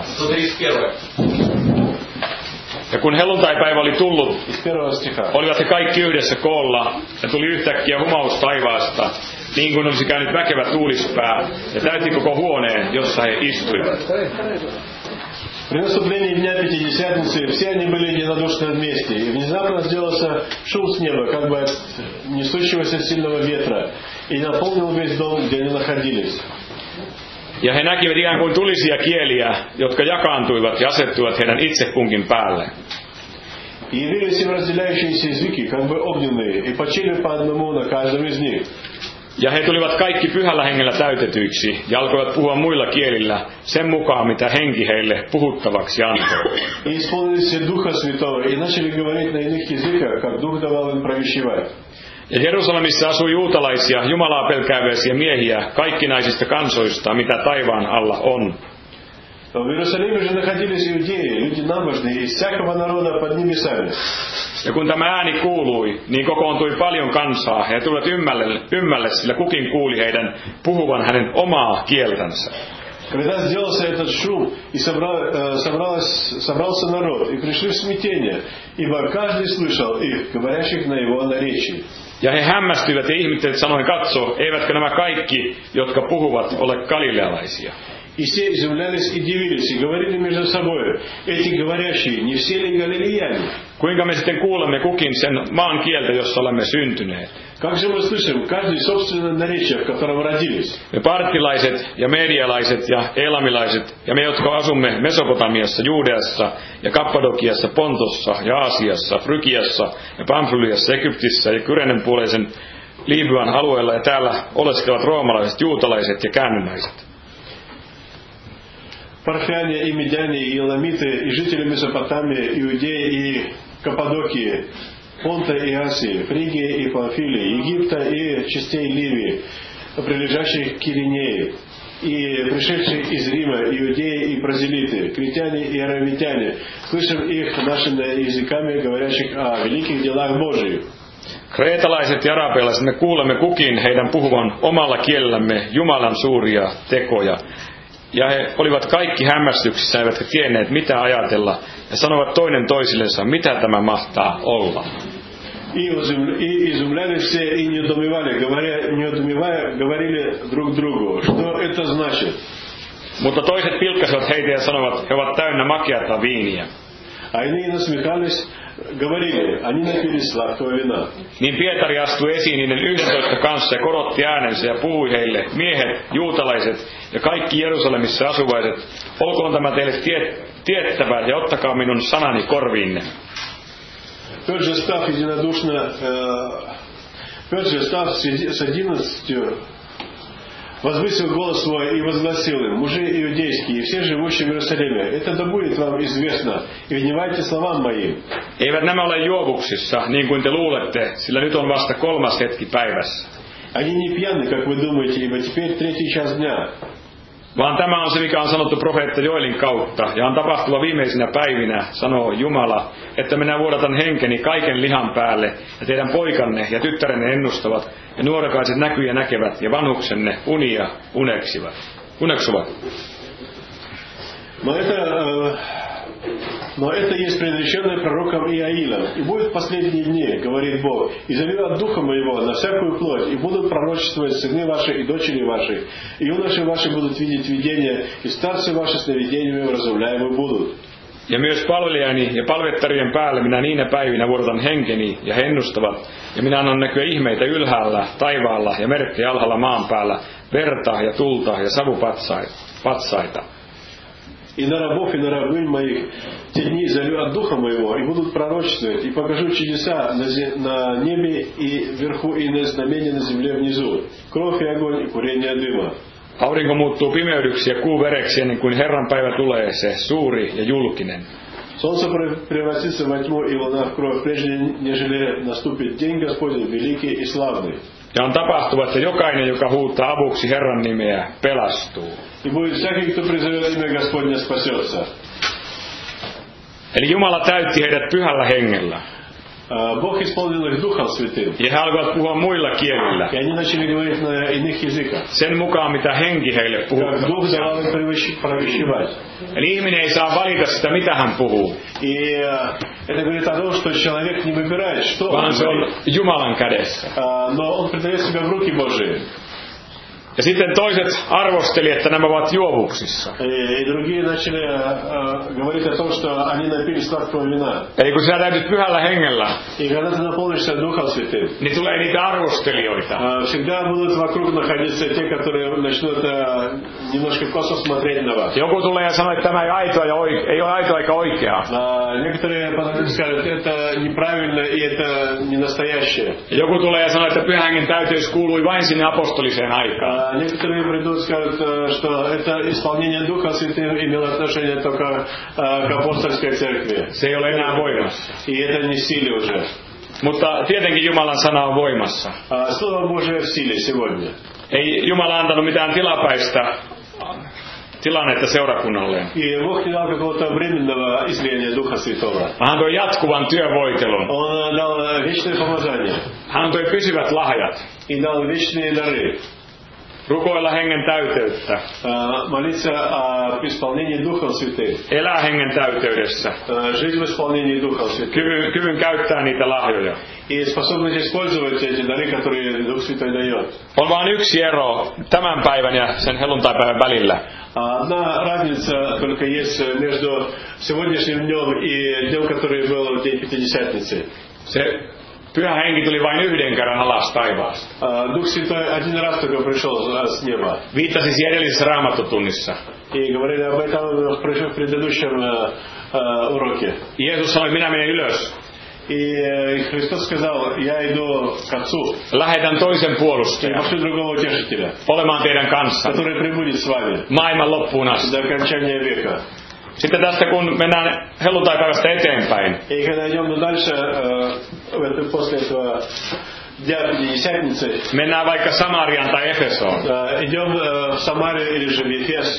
Ja kun helluntaipäivä oli tullut, olivat he kaikki yhdessä koolla, ja tuli yhtäkkiä humaus taivaasta, niin kuin olisi käynyt väkevä tuulispää, ja täytti koko huoneen, jossa he istuivat. При наступлении Дня Пятидесятницы все они были единодушны вместе, и внезапно сделался шум с неба, как бы от несущегося сильного ветра, и наполнил весь дом, где они находились. Ja he näkivät ikään kuin tulisia kieliä, jotka jakaantuivat ja asettuivat heidän itse kunkin päälle. И явились им разделяющиеся языки, как бы огненные, и почили по одному на каждом из них. Ja he tulivat kaikki pyhällä hengellä täytetyiksi ja alkoivat puhua muilla kielillä sen mukaan, mitä henki heille puhuttavaksi antoi. И исполнились Духа Святого, и начали говорить на иных языках, как Дух давал им провещевать. Ja Jerusalemissa asui juutalaisia, Jumalaa pelkääväisiä miehiä, kaikkinaisista kansoista, mitä taivaan alla on. В Иерусалиме же находились иудеи, люди набожные, из всякого народа под небесами. Ja kun tämä ääni kuului, niin kokoontui paljon kansaa, he tulivat ymmälle, sillä kukin kuuli heidän puhuvan hänen omaa kieltänsä. Когда сделался этот шум, и собрался народ, и пришли в смятение, ибо каждый слышал их, говорящих на его наречии. Ja he hämmästyivät ja ihmettelivät sanoen, katso, eivätkö nämä kaikki, jotka puhuvat, ole galilealaisia. И все изумлялись и дивились, и говорили между собой, эти говорящие, не все ли галилеяне? Kuinka me sitten kuulemme kukin sen maan kieltä, jossa olemme syntyneet? Как же мы слышим каждый собственное наречие, в котором родились? Me parttilaiset ja medialaiset ja elamilaiset ja me, jotka asumme Mesopotamiassa, Juudeassa ja Kappadokiassa, Pontossa ja Aasiassa, Frygiassa ja Pamfyliassa, Egyptissä ja Kyrenen puoleisen Libyan alueella ja täällä oleskelevat roomalaiset, juutalaiset ja käännynnäiset. Парфяне и медяне, и эламиты, и жители Месопотамии, Иудеи и Каппадокии, Понта и Асии, Фригии и Памфилии, Египта и частей Ливии, прилежащих к Киринее, и пришедшие из Рима, Иудеи и Прозелиты, критяне и аравитяне, слышим их нашими языками, говорящих о великих делах Божьих. Kreetalaiset ja arabialaiset, me kuulemme kukin heidän puhuvan omalla kielellämme Jumalan suuria tekoja. Ja he olivat kaikki hämmästyksissä, eivätkä tienneet mitä ajatella, ja sanovat toinen toisillensa, mitä tämä mahtaa olla. И изумляли все, и недоумевая, говорили друг другу, что это значит. Mutta toiset pilkkasivat heitä ja sanovat, he ovat täynnä makeata viiniä. А иные насмехались, говорили, они напились сладкого вина. Niin Pietari astui esiin niiden 11 kanssa ja korotti äänensä ja puhui heille, miehet, juutalaiset ja kaikki Jerusalemissa asuvaiset, olkoon tämä teille tiettävää ja ottakaa minun sanani korviinne. Петр же став с 11, возвысил голос свой и возгласил им: мужи иудейские и все живущие в Иерусалиме, это да будет вам известно, и внимайте словам моим. Eivät nämä ole juovuksissa, niin kuin te luulette, sillä nyt on vasta 3. hetki päivässä. Они не pьяны, как вы думаете, ибо теперь 3 час дня. Vaan tämä on se, mikä on sanottu profeetta Joelin kautta, ja on tapahtuva viimeisinä päivinä, sanoo Jumala, että minä vuodatan henkeni kaiken lihan päälle, ja teidän poikanne ja tyttärenne ennustavat, ja nuorekaiset näkyjä näkevät, ja vanhuksenne unia uneksuvat. Но это есть предрешенное пророком Иаилом. И будет в последние дни, говорит Бог, и залью от духа моего на всякую плоть, и будут пророчествовать сыны ваши и дочери ваши, и юноши ваши будут видеть видения, и старцы ваши сновидениями вразумляемы будут. Ja myös palvelijani ja palvettarien päälle minä niinä päivinä vuodatan henkeni, ja he ennustavat, ja minä annan näkyä ihmeitä ylhäällä, taivaalla ja merkkejä alhaalla maan päällä, verta ja tulta ja savupatsaita. И на рабов, и на рабынь моих те дни залью от духа моего, и будут пророчествовать, и покажу чудеса на небе и вверху, и на знамения на земле внизу, кровь и огонь, и курение дыма. Aurinko muuttuu pimeydyksi ja kuu vereksi ennen kuin Herran päivä tulee, se suuri ja julkinen. Солнце превратится во тьму и луна в кровь, прежде нежели наступит день Господень, великий и славный. Ja on tapahtuva, että jokainen, joka huutaa avuksi Herran nimeä, pelastuu. И будет всякий, кто призовет имя Господня, спасется. Eli Jumala täytti heidät pyhällä hengellä. Бог исполнил их Духом Святым. Ja he alkoivat puhua muilla kielillä. И они начали говорить на иных языках. Sen mukaan, mitä henki heille puhuu. Как Дух давал им провещевать. Eli ihminen ei saa valita sitä, mitä hän puhuu. И это говорит о том, что человек не выбирает, что vaan se on Jumalan kädessä. Но он предает себя в руки Божии. Ja sitten toiset arvosteli, että nämä ovat juovuksissa. Eli kun sinä täytyt pyhällä hengellä, niin tulee niitä arvostelijoita. Joku tulee ja sanoo, että tämä ei ole aitoa eikä oikeaa. Joku tulee ja sanoo, että pyhän hengen täyteys kuului vain sinne apostoliseen aikaan. Некоторые придут и скажут, что это исполнение Духа Святым имело отношение только к апостольской церкви. Se ei ole enää voimassa. И это не в силе уже. Mutta tietenkin Jumalan sana on voimassa. Слово Божие в силе сегодня. Ei Jumala antanut mitään tilapäistä tilannetta seurakunnalleen. И Бог не дал какого-то временного излияния Духа Святого. Hän antoi jatkuvan työvoitelun. Он дал вечное помазание. Hän antoi pysyvät lahjat. И дал вечные дары. Rukoilla hengen täyteyttä. Молиться о исполнении Духом Святым. Elää hengen täyteydessä. Жизнь в исполнении Духом Святым. Kyvyn käyttää niitä lahjoja. И способность использовать эти дары, которые Дух Святой дает. On vain yksi ero tämän päivän ja sen helluntaipäivän välillä. Одна разница только есть между сегодняшним днем и днем, который был в день Пятидесятницы. Se Pyhä henki tuli vain yhden kerran alas taivaasta. Дух Святой один раз только пришел с неба. Viittasin siihen edellisessä Raamattutunnissa. И говорили об этом в предыдущем уроке. Jeesus sanoi, minä menen ylös. И Христос сказал, я иду к Отцу. Lähetän toisen puolustajan. Пошлю другого утешителя. Olemaan teidän kanssa. Который прибудет с вами. Maailman loppuun asti. До окончания века. Sitten tästä kun mennään helluntaipäivästä eteenpäin. И когда идем дальше, после этого дня Пятидесятницы, mennään vaikka Samariaan tai Efesoon. Идем в Самарию или же в Ефес.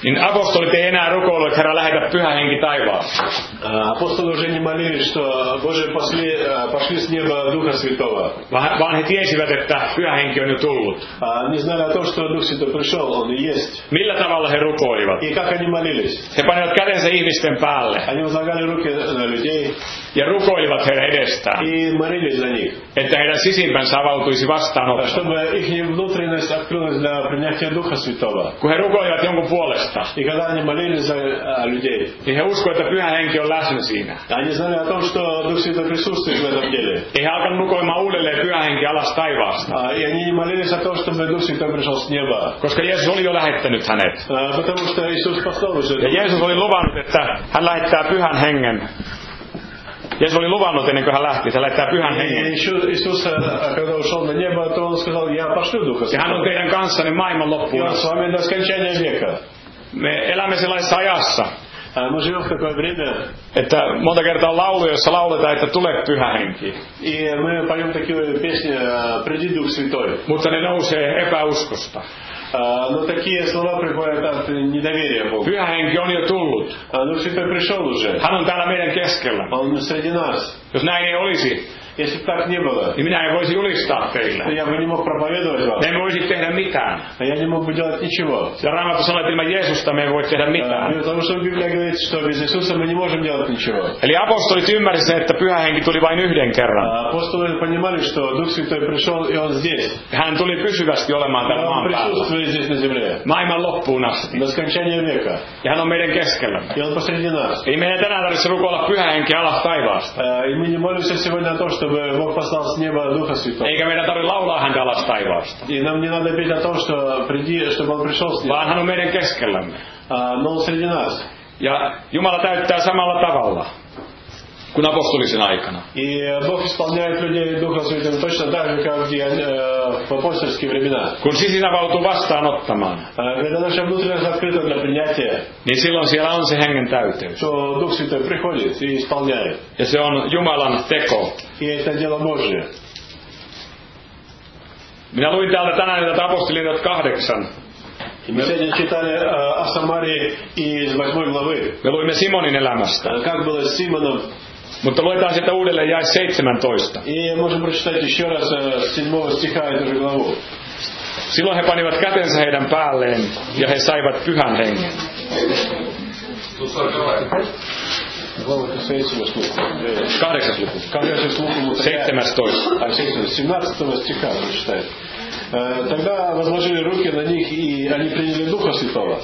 niin apostolit ei enää rukoillut, että Herra lähetä pyhä henki taivaasta. Апостолы уже не молились, что Боже, пошли с неба Духа Святого. Vaan he tiesivät, että pyhä henki on jo tullut. Они знали о том, что Дух Святой пришел, Он и есть. Millä tavalla he rukoilivat? И как они молились? He panivat kätensä ihmisten päälle. Они возлагали руки на людей ja rukoilivat heidän edestään, и молились за них, että heidän sisimpänsä avautuisi vastaanottoon. чтобы их внутренность открылась для принятия Духа Святого. Kun he rukoilivat jonkun puolesta, И когда они молились за людей, niin he uskoivat, että pyhä henki on läsnä siinä. они знали о том, что Дух Святой присутствует в этом деле. Ei he alkanut rukoilemaan uudelleen pyhä henki alas taivaasta. И они не молились о том, чтобы Дух Святой пришел с неба. Koska Jeesus oli jo lähettänyt hänet. Потому что Иисус послал уже. Ja Jeesus oli luvannut, että hän lähettää pyhän hengen. Jeesus oli luvannut ennen kuin hän lähti, että hän lähettää pyhän hengen. Иисус, когда ушел на небо, то Он сказал, я пошлю Духа Святого. Ja hän on teidän kanssanne maailman loppuun. И Он с вами до скончания века. Me elämme sellaisessa ajassa, Мы живем в такое время, että monta kertaa on laulu, jossa lauletaan, että tule pyhä henki. И мы поем такие песни «Приди, Дух Святой». Mutta ne nousee epäuskosta. Но такие слова приходят от недоверия Богу. Pyhä henki on jo tullut. Дух Святой пришел уже. Hän on täällä meidän keskellä. Он среди нас. Jos näin ei olisi, Если бы так не было, niin minä en voisi julistaa teille. я бы не мог проповедовать вам. Me emme voisi tehdä mitään. Я не мог бы делать ничего. Ja Raamattu sanoo, että ilman Jeesusta me ei voi tehdä mitään. Потому что Библия говорит, что без Иисуса мы не можем делать ничего. Eli apostolit ymmärsivät sen, että pyhä henki tuli vain yhden kerran. Апостолы понимали, что Дух Святой пришел, и Он здесь. Hän tuli pysyvästi olemaan täällä maan Он päällä. присутствует здесь на земле. Maailman loppuun asti. До скончания века. Ja hän on meidän keskellämme. И Он посреди нас. Ei meidän tänään tarvitse rukoilla pyhä henki alas taivaasta. И мы не молимся сегодня о том, чтобы Бог послал с неба Духа Святого. Eikä meidän tarvitse laulaa häntä alas taivaasta. И нам не надо петь о том, что приди, чтобы Он пришел с неба. Vaan hän on meidän keskellämme. Но Он среди нас. Ja Jumala täyttää samalla tavalla kuin apostolisen aikana. И Бог исполняет людей Духом Святым точно так же, как в апостольские времена. Kun sisin avautuu vastaanottamaan, Когда наша внутренность открыта для принятия, niin silloin siellä on se hengen täyteys. то Дух Святой приходит и исполняет. Ja se on Jumalan teko. И это дело Божье. Minä luin täältä tänään tätä apostolien 8. Мы сегодня читали о Самарии из 8 главы. Me luimme Simonin elämästä. Как было с Симоном. Mutta luetaan sitten uudelleen jae 17. И можем прочитать еще раз с 7 стиха эту же главу. Silloin he panivat kätensä heidän päälleen ja he saivat pyhän hengen. Глава 7 8. 17. 17 стиха прочитать. Тогда возложили руки на них, и они приняли Духа Святого.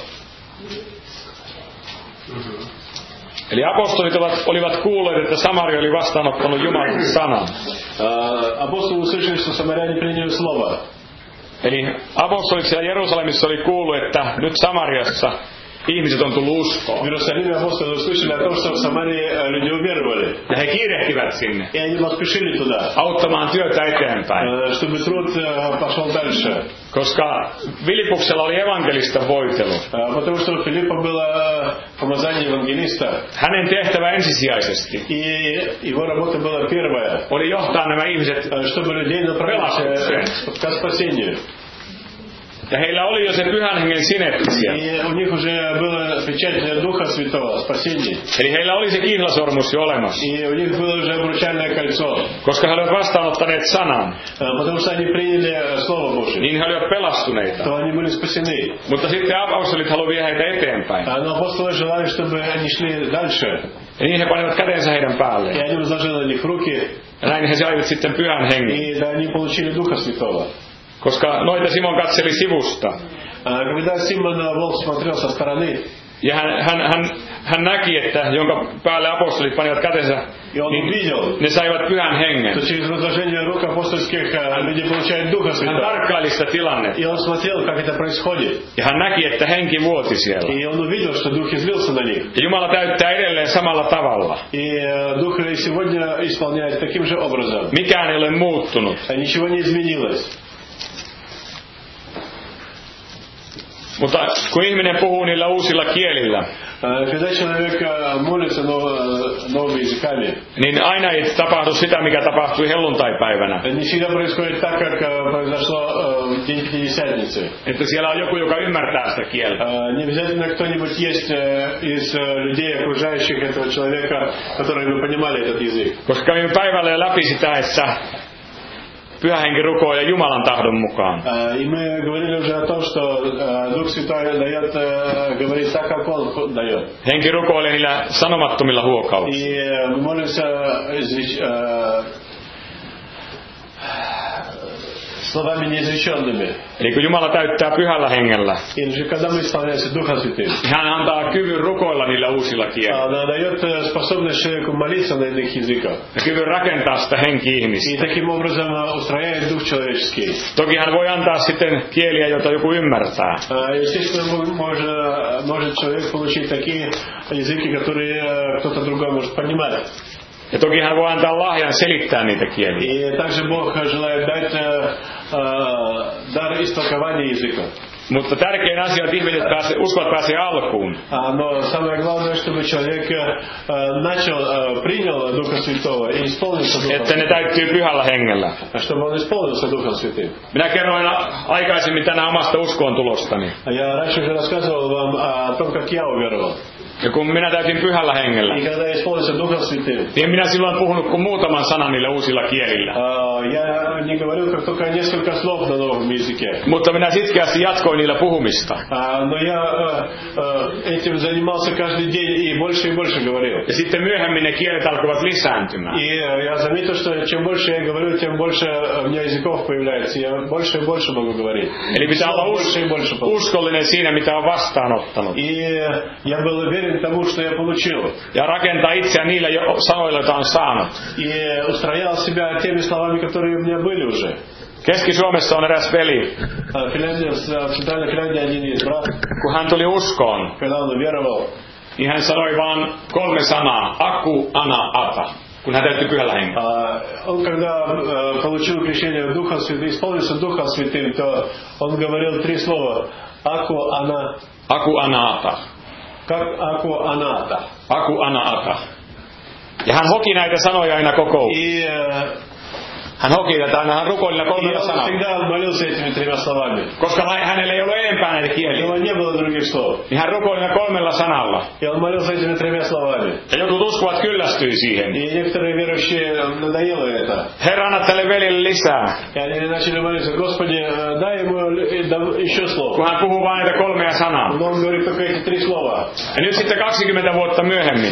Eli apostolit olivat kuulleet, että Samaria oli vastaanottanut Jumalan sanan. Апостолы услышали, что самаряне приняли Слово. Eli apostolit siellä Jerusalemissa oli kuullut, että nyt Samariassa ihmiset on tullut uskoon. В Иерусалиме апостолы услышали о том, что в Самарии люди уверовали. Ja he kiirehtivät sinne И они поспешили туда, auttamaan työtä eteenpäin. чтобы труд пошел дальше. Koska Filipuksella oli evankelista voitelu. Потому что у Филиппа было помазание евангелиста. Hänen tehtävä ensisijaisesti И его работа была первая, oli johtaa nämä ihmiset чтобы людей направить к спасению. Ja heillä oli jo se pyhän hengen sinetti siellä. И у них уже была печать Духа Святого, спасения. Eli heillä oli se kihlasormus jo olemassa. И у них было уже обручальное кольцо. Koska he olivat vastaanottaneet sanan, Потому что они приняли Слово Божие. niin he olivat pelastuneita. То они были спасены. Mutta sitten apostolit haluavat viedä heitä eteenpäin. Но апостолы желали, чтобы они шли дальше. Ja niin he panivat kätensä heidän И päälleen. они возложили на них руки. Ja näin he saivat sitten pyhän hengen. И они получили Духа Святого. Koska noita Simon katseli sivusta. Когда Симон Волк смотрел со стороны, Ja hän näki, että jonka päälle apostolit panivat kätensä, niin ne saivat pyhän hengen. то через возложение рук апостольских люди получают Духа Hän Святого. tarkkaili sitä tilannetta. И он смотрел, как это происходит. Ja hän näki, että henki vuoti siellä. И он увидел, что Дух излился на них. Ja Jumala täyttää edelleen samalla tavalla. И Дух и сегодня исполняет таким же образом. Mikään ei ole muuttunut. Ничего не изменилось. Mutta kun ihminen puhuu niillä uusilla kielillä, Когда человек молится новыми языками, niin aina ei tapahdu sitä, mikä tapahtui helluntaipäivänä. не всегда происходит так, как произошло в день Пятидесятницы. Että siellä on joku, joka ymmärtää sitä kieltä. Не обязательно кто-нибудь есть из людей, окружающих этого человека, которые бы понимали этот язык. Koska kävimme päivällä jo läpi sitä, että Pyhä Henki rukoilee Jumalan tahdon mukaan. И мы говорили уже о том, что Дух Святой дает говорить так, как Он дает. Henki rukoilee niillä sanomattomilla huokauksilla. И мы молимся словами неизреченными. Eli kun Jumala täyttää Pyhällä Hengellä, Или же когда мы исполняемся Духом Святым. hän antaa kyvyn rukoilla niillä uusilla kielillä. Она дает способность человеку молиться на иных языках. Ja kyvyn rakentaa sitä И henki-ihmistä. таким образом устрояет дух человеческий. Toki hän voi antaa sitten kieliä, joita joku ymmärtää. Естественно, может человек получить такие языки, которые кто-то другой может понимать. Ja toki hän voi antaa lahjan selittää niitä kieliä. И также Бог желает дать дар истолкования языка. Mutta tärkein asia on, että uskovat pääsee alkuun. Но самое главное, чтобы человек принял Духа Святого и исполнился Духом Että ne täyttyy Pyhällä Hengellä. Чтобы он исполнился Духом Святым. Minä kerroin aikaisemmin tänään omasta uskoon tulostani. Я раньше уже рассказывал вам о том, как я уверовал. Ja kun minä täytin Pyhällä Hengellä, И когда я исполнился Духом Святым, niin minä silloin puhunut kuin muutaman sanan niillä uusilla kielillä. я не говорил как только несколько слов на новом языке. Mutta minä sitkeästi jatkoin niillä puhumista. Но я этим занимался каждый день и больше говорил. Ja sitten myöhemmin ne kielet alkoivat lisääntymään. И я заметил, что чем больше я говорю, тем больше у меня языков появляется. Я больше и больше могу говорить. Eli pitää olla uskollinen siinä, mitä on vastaanottanut. И я был уверен тому, что я получил. Ja rakentaa itseään niillä sanoilla, joita on saanut. И устроял себя теми словами, которые у меня были уже. Keski-Suomessa on eräs veli. В Центральной Финляндии один есть брат. Kun hän tuli uskoon, Когда он уверовал, niin hän sanoi vaan 3 sanaa. Aku, ana, ata. Kun hän täytti Pyhällä Hengellä. он когда получил крещение Духом Святым, исполнился Духом Святым, то он говорил 3 слова. Aku, ana. Aku, ana, ata. Как aku, ana. Aku, ana, ata. Ja hän hoki näitä sanoja aina kokouksessa. Hän hoki tätä aina, hän rukoili näillä 3 sanalla. Koska hänellä ei ollut enempää näitä kieliä. Niin hän rukoili näillä 3 sanalla. Ja jotkut uskovat kyllästyi siihen. Herra, anna tälle veljelle lisää. Kun hän puhuu vain näitä 3 sanaa. Ja nyt sitten 20 vuotta myöhemmin.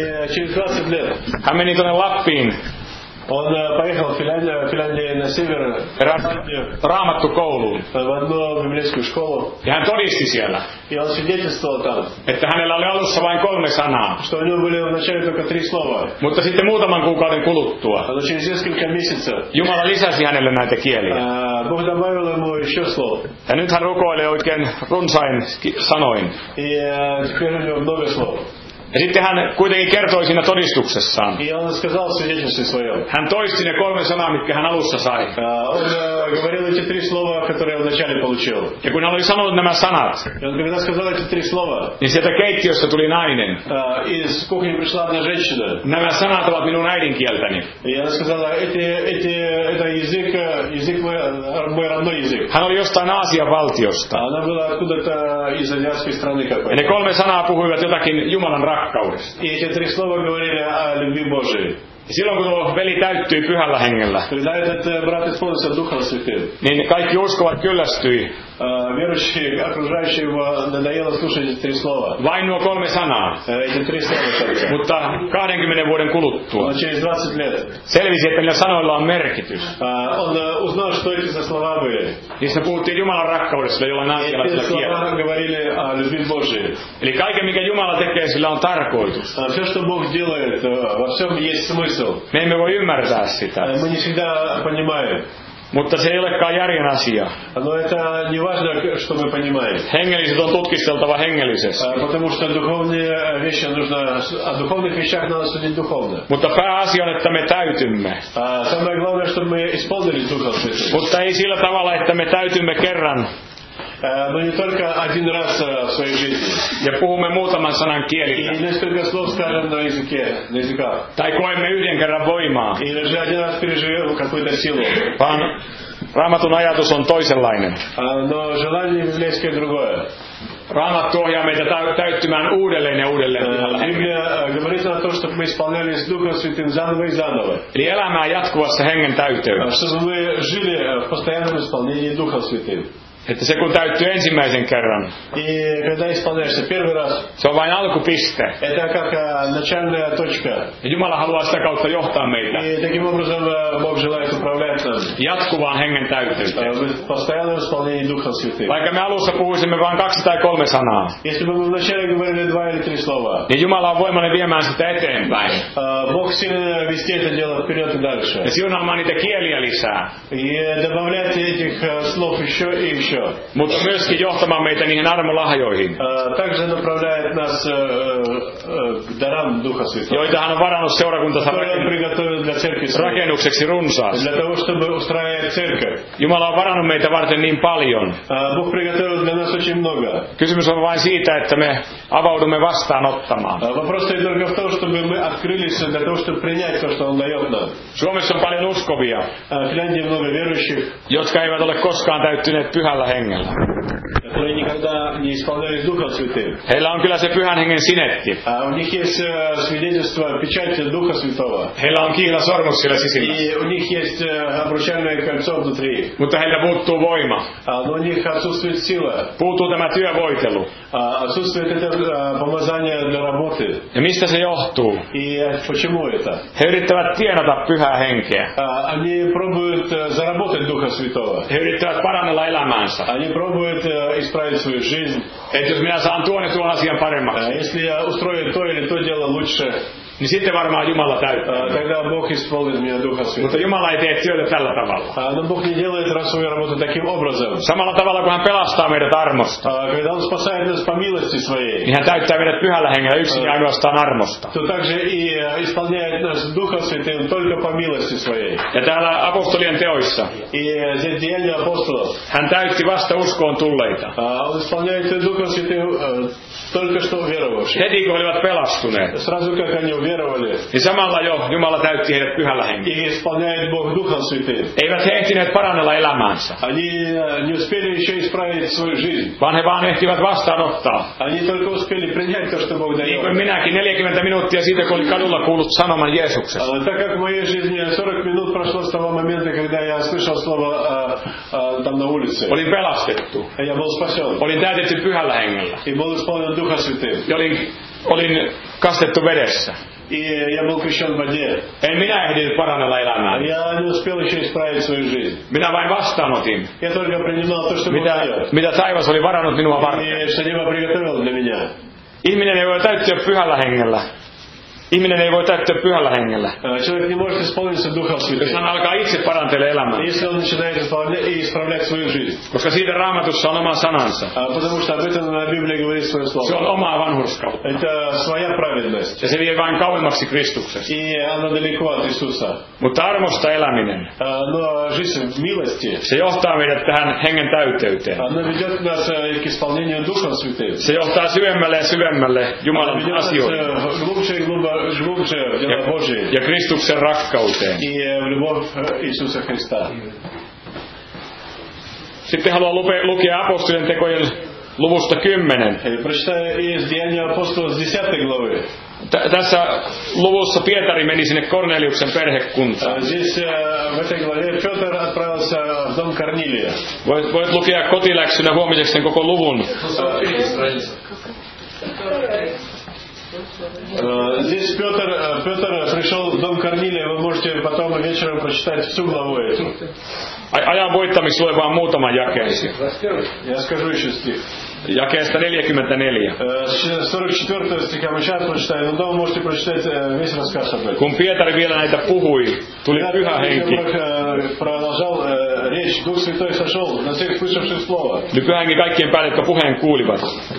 Hän meni tuonne Lappiin. Он поехал в Финляндию на север, Raamattukouluun. в одну библейскую школу. Ja hän todisti siellä, И он свидетельствовал там, että hänellä oli alussa vain 3 sanaa. что у него были вначале только 3 слова. Mutta sitten muutaman kuukauden kuluttua Но через несколько месяцев Jumala lisäsi hänelle näitä kieliä. Бог добавил ему еще слов. Ja nyt hän rukoilee oikein runsain sanoin. И теперь у него много слов. Ja sitten hän kuitenkin kertoi siinä todistuksessaan. И он сказал в свидетельстве своем. Hän toisti ne 3 sanaa, mitkä hän alussa sai. Он говорил эти 3 слова, которые он вначале получил. Ja kun hän oli sanonut nämä sanat, И он когда сказал эти 3 слова, niin sieltä keittiöstä tuli nainen. из кухни пришла одна женщина. Nämä sanat ovat minun äidinkieltäni. И она сказала, это язык мой родной язык. Hän oli jostain Aasian valtiosta. Она была откуда-то из азиатской страны Ja какой-то. ne 3 sanaa puhuivat jotakin Jumalan rakkaudesta. И эти 3 слова говорили о любви Божией. Silloin kun tuo veli täyttyi Pyhällä Hengellä, Когда этот брат исполнился Духом Святым, niin kaikki uskovat kyllästyi. верующие, окружающие его, надоело слушать эти 3 слова. Vain nuo 3 sanaa. Эти 3 слова только. Mutta 20 vuoden kuluttua Но через 20 лет selvisi, että niillä sanoilla on merkitys. он узнал, что эти за слова были. Niissä puhuttiin Jumalan rakkaudesta jollain Эти aasialaisella kielellä. слова говорили о любви Божией. Eli kaiken mikä Jumala tekee, sillä on tarkoitus. Все, что Бог делает, во всем есть смысл. Me emme voi ymmärtää sitä. Мы не всегда понимаем. Mutta se ei olekaan järjen asia. Но это не важно, что мы понимаем. Hengelliset on tutkisteltava hengellisesti. Потому что духовные вещи нужно, о духовных вещах надо судить духовно. Mutta pääasia on, että me täytymme. Самое главное, чтобы мы исполнились Духом Святым. Mutta ei sillä tavalla, että me täytymme kerran Но не только один раз в своей жизни. Ja puhumme muutaman sanan kielillä. И несколько слов скажем на языках. Tai koemme yhden kerran voimaa. Или же один раз переживем какую-то силу. Vaan Raamatun ajatus on toisenlainen. Но желание библейское другое. Raamattu ohjaa meitä täyttymään uudelleen ja uudelleen. Библия говорит о том, чтобы мы исполнялись Духом Святым заново и заново. Eli elämää jatkuvassa hengen täyteydessä. Чтобы мы жили в постоянном исполнении Духом Святым. Että se kun täyttyy ensimmäisen kerran, И когда исполняешься первый раз, se on vain alkupiste. это как начальная точка. Ja Jumala haluaa sitä kautta johtaa meitä И таким образом Бог желает управлять нами. jatkuvaan hengen täyteyteen. В постоянном исполнении Духа Святым. Vaikka me alussa puhuisimme vain 2 tai 3 sanaa, Если бы мы вначале говорили 2 или 3 слова, niin Jumala on voimainen viemään sitä eteenpäin. Бог сильно вести это дело вперед и дальше. Ja siunaamaan niitä kieliä lisää. И добавлять этих слов еще и еще. Mutta myöskin johtamaan meitä niihin armolahjoihin, Также направляет нас к дарам Духа Святого. joita hän on varannut seurakuntansa rakennukseksi runsaasti. Для того, чтобы устраивать церковь. Jumala on varannut meitä varten niin paljon. Бог приготовил для нас очень много. Kysymys on vain siitä, että me avaudumme vastaanottamaan. Вопрос стоит только в том, чтобы мы открылись для того, чтобы принять то, что Он дает нам. Suomessa on paljon uskovia, В Финляндии много верующих, jotka eivät ole koskaan täyttyneet pyhällä hengellä. которые никогда не исполнялись Духом Святым. Heillä on kyllä se pyhän hengen sinetti. У них есть свидетельство, печать Духа Святого. Heillä on kihlasormus siellä sisällä. И у них есть обручальное кольцо внутри. Mutta heiltä puuttuu voima. Но у них отсутствует сила. Puuttuu tämä työvoitelu. Отсутствует это помазание для работы. Ja mistä se johtuu? И почему это? He yrittävät tienata pyhää henkeä. Они пробуют заработать Духа Святого. He yrittävät parannella elämäänsä. Они пробуют исправить свою жизнь. Että jos minä saan tuon ja tuon asian paremmaksi, Если я устрою то или то дело лучше, niin sitten varmaan Jumala täyttää. тогда Бог исполнит меня Духом Святым. Mutta Jumala ei tee työtä tällä tavalla. Но Бог не делает свою работу таким образом. Samalla tavalla kun hän pelastaa meidät armosta, Когда Он спасает нас по милости Своей, niin hän täyttää meidät pyhällä hengellä yksin ja ainoastaan armosta. то также и исполняет нас Духом Святым только по милости Своей. Ja täällä apostolien teoissa И здесь деяния апостолов. hän täytti vasta uskoon tulleita. Он исполняет Духом Святым только что веровавших. Heti kun olivat pelastuneet, Сразу как они уверовали, niin samalla jo Jumala täytti heidät pyhällä hengellä. и исполняет Бог Духом Святым. Eivät he ehtineet parannella elämäänsä, Они не успели еще исправить свою жизнь. vaan he vaan ehtivät vastaanottaa. Они только успели принять то, что Бог Niin kuin дает. minäkin 40 minuuttia siitä, kun olin kadulla kuullut sanoman Jeesuksesta. Так как в моей жизни 40 минут прошло с того момента, когда я слышал слово там на улице. Olin pelastettu. Я был спасен. Olin täytetty pyhällä hengellä. И был исполнен Духа Святым. Ja olin kastettu vedessä. И я был крещен в воде. En minä ehdinyt parannella elämää. Я не успел еще исправить свою жизнь. Minä vain vastaanotin, Я только принимал то, что Бог дает. mitä taivas oli varannut minua varten. И что небо приготовило для меня. Ihminen ei voi täyttyä pyhällä hengellä. Ihminen ei voi täyttyä pyhällä hengellä, Человек не может исполниться Духом jos Святым, hän alkaa itse parantelemaan elämää. если он начинает исправлять свою жизнь. Koska siitä Raamatussa on oma sanansa. Потому что об этом Библия говорит свое Se слово. on omaa vanhurskautta. Это своя праведность. Ja se vie vain kauemmaksi Kristuksesta. И она далеко от Иисуса. Mutta armosta eläminen, Но жизнь в милости, se johtaa meidät tähän hengen täyteyteen. она ведет нас к исполнению Духом Святым. Se johtaa syvemmälle ja syvemmälle Она Jumalan ведет нас asioihin глубже и глубже в дела Божьи ja Kristuksen rakkauteen. и в любовь Иисуса Христа. Sitten haluan lukea apostolien tekojen luvusta 10. Прочитаю из Деяния апостолов с 10 главы. Tässä luvussa Pietari meni sinne Korneliuksen perhekuntaan. Здесь в этой главе Петр отправился в дом Корнилия. Voit lukea kotiläksynä huomiseksi sen koko luvun. Здесь Петр пришел в дом Корнилия, вы можете потом вечером прочитать всю главу эту. Ajan voittamiksi lue vaan muutaman jakeen. Я скажу еще стих. Jakeesta 44. С 44 стиха мы сейчас прочитаем, но дома можете прочитать весь рассказ об этом. Kun Pietari vielä näitä puhui, tuli pyhä henki. Продолжал речь, Дух Святой сошел на всех слышавших слово. Tuli pyhä henki kaikkien päälle, jotka puheen kuulivat.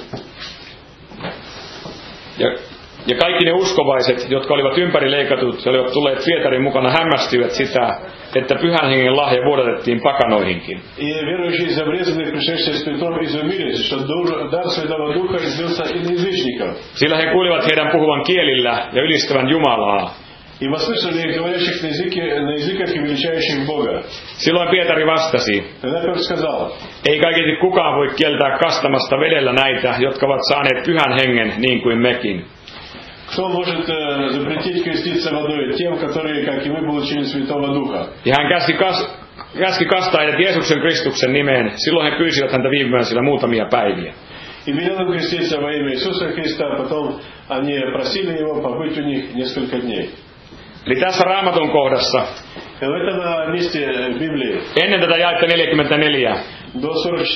Ja kaikki ne uskovaiset, jotka olivat ympäri leikatut ja olivat tulleet Pietarin mukana, hämmästyivät sitä, että Pyhän Hengen lahja vuodatettiin pakanoihinkin. И верующие из обрезанных, пришедшие с Петром, изумились, что дар Святого Духа излился и на язычников. Sillä he kuulivat heidän puhuvan kielillä ja ylistävän Jumalaa. И послышали их говорящих на языках и величающих Бога. Silloin Pietari vastasi, Тогда Петр сказал: ei kaiketi kukaan voi kieltää kastamasta vedellä näitä, jotka ovat saaneet Pyhän Hengen niin kuin mekin. Кто может запретить креститься водой тем, которые, как и мы, получили Святого Духа? Ja hän käski kastaa heidät Jeesuksen Kristuksen nimeen. Silloin he pyysivät häntä viipymään sillä muutamia päiviä. И велел им креститься во имя Иисуса Христа, потом они просили его побыть у них несколько дней. Eli tässä Raamatun kohdassa, В этом месте Библии, ennen tätä jaetta 44, до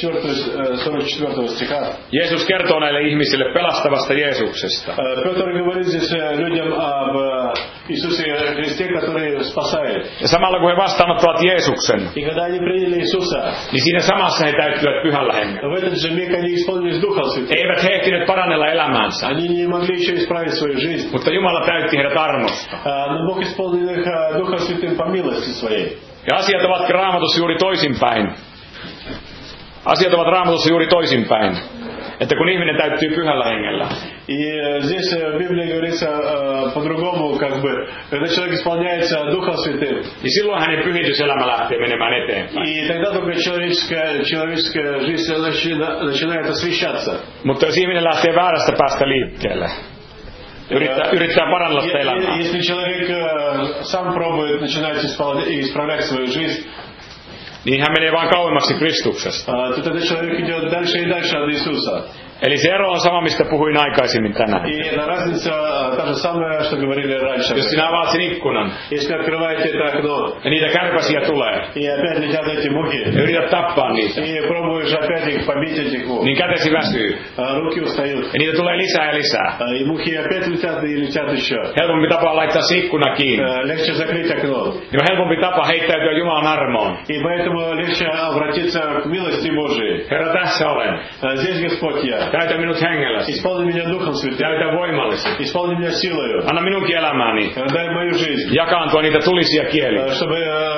44 стиха, Jeesus kertoo näille ihmisille pelastavasta Jeesuksesta. Петр говорит здесь людям об Иисусе Христе, который спасает. Ja samalla kun he vastaanottavat Jeesuksen, И когда они приняли Иисуса, niin siinä samassa he täyttyvät Pyhällä Hengellä. в этот же миг они исполнились Духом Святым. Eivät he ehtineet parannella elämäänsä, Они не могли еще исправить свою жизнь. mutta Jumala täytti heidät armosta. Но Бог исполнил их Духом Святым по милости своей. Ja asiat ovat Raamatussa juuri toisinpäin. Asiat ovat Raamatussa juuri toisinpäin. Että kun ihminen täyttyy Pyhällä Hengellä, И здесь в Библии говорится по-другому, как бы, когда человек исполняется Духом Святым, niin silloin hänen pyhityselämä lähtee menemään eteenpäin. и тогда только человеческая жизнь начинает освещаться. Mutta jos ihminen lähtee väärästä päästä liikkeelle, yrittää parannella sitä elämää, Если человек сам пробует начинать исправлять свою жизнь, niin hän menee vain kauemmaksi Kristuksesta. то тогда человек идет дальше и дальше от Иисуса. Eli se ero on sama, mistä puhuin aikaisemmin tänään. И эта разница та же самая, что говорили раньше. Jos sinä avaat sen ikkunan, Если открываете это окно, ja niitä kärpäsiä tulee, и опять летят эти мухи, ja yrität tappaa niitä, и пробуешь опять их побить, этих мух, niin kätesi väsyy, руки устают. ja niitä tulee lisää ja lisää. И мухи опять летят и летят еще. Helpompi tapa on laittaa se ikkuna kiinni. Легче закрыть окно. Niin on helpompi tapa heittäytyä Jumalan armoon. И поэтому легче обратиться к милости Божией. Herra, tässä olen. Здесь Господь я. Täytä minut hengelläsi. Исполни меня Духом Святым. Täytä voimallesi. Исполни меня силою. Anna minunkin elämääni Дай мою жизнь. jakaantua niitä tulisia kieliä. Чтобы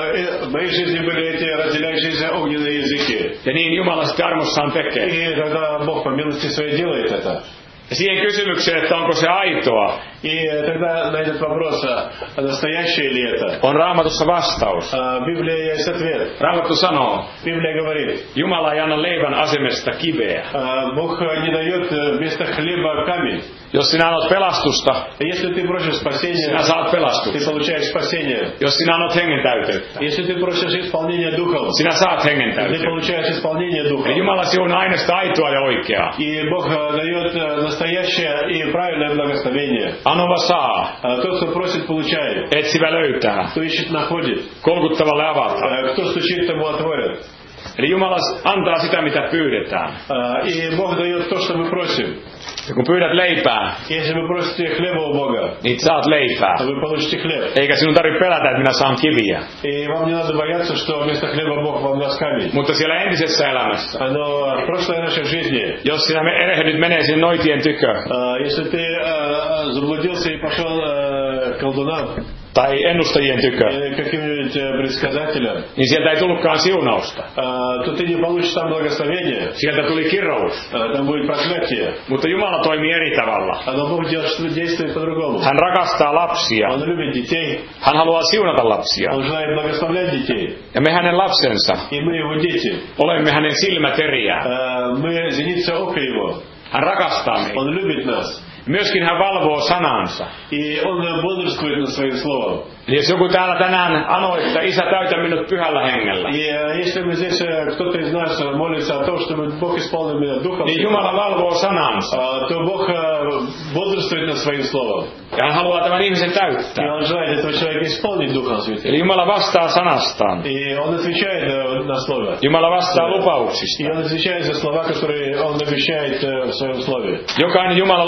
в моей жизни были эти разделяющиеся огненные языки. Ja niin Jumala sitten armossaan tekee. И тогда Бог по милости своей делает это. Ja siihen kysymykseen, että onko se aitoa, И тогда на этот вопрос, настоящее ли это, on Raamatussa vastaus. в Библии есть ответ. Raamattu sanoo, Библия говорит, Jumala ei anna leivän asemesta kiveä. Бог не дает вместо хлеба камень. Jos sinä annat pelastusta, Если ты просишь спасения, sinä saat ты pelastusta. получаешь спасение. Jos sinä annat hengen täyteyttä, Если ты просишь исполнения Духом, sinä saat hengen ты täyteyttä. получаешь исполнение Ja Духом. Jumala siunaa aina sitä aitoa ja oikeaa. И Бог дает настоящее и правильное благословение. Anova saa, Тот, кто просит, получает. etsivä löytää, Кто ищет, находит. kolkuttavalle avataan. Кто стучит, тому отворят. Eli Jumala antaa sitä, mitä pyydetään. И Бог дает то, что мы просим. Ja kun pyydät leipää, Если вы просите хлеба у Бога, niin saat leipää. то вы получите хлеб. Eikä sinun tarvitse pelätä, että minä saan kiviä. И вам не надо бояться, что вместо хлеба Бог вам даст камень. Mutta siellä entisessä elämässä, Но в прошлой нашей жизни, jos sinä erehdyt menee sinne noitien tykö, если ты заблудился и пошел к колдунам, tai ennustajien tykö, или каким-нибудь предсказателям, niin sieltä ei tullutkaan siunausta. то ты не получишь там благословения. Sieltä tuli kirous. Там будет проклятие. Mutta Jumala toimii eri tavalla. Но Бог действует по-другому. Hän rakastaa lapsia. Он любит детей. Hän haluaa siunata lapsia. Он желает благословлять детей. Ja me hänen lapsensa И мы его дети. olemme hänen silmäteriä. Мы зеница ока его. Hän rakastaa meitä. Он любит нас. Myöskin hän valvoo sanansa. И он бодрствует над своим словом. Eli jos joku täällä tänään anoi, että Isä täytä minut pyhällä hengellä, И если мы здесь, кто-то из нас молится о том, чтобы Бог исполнил меня Духом, niin Jumala valvoo sanansa. то Бог бодрствует над своим словом. Ja hän haluaa tämän ihmisen И täyttää. он желает этого человека исполнить Духом Святым. Eli Jumala vastaa sanastaan. И он отвечает на слово. Jumala vastaa И lupauksista. он отвечает за слова, которые он обещает в своем слове. Jokainen Jumalan lupaus on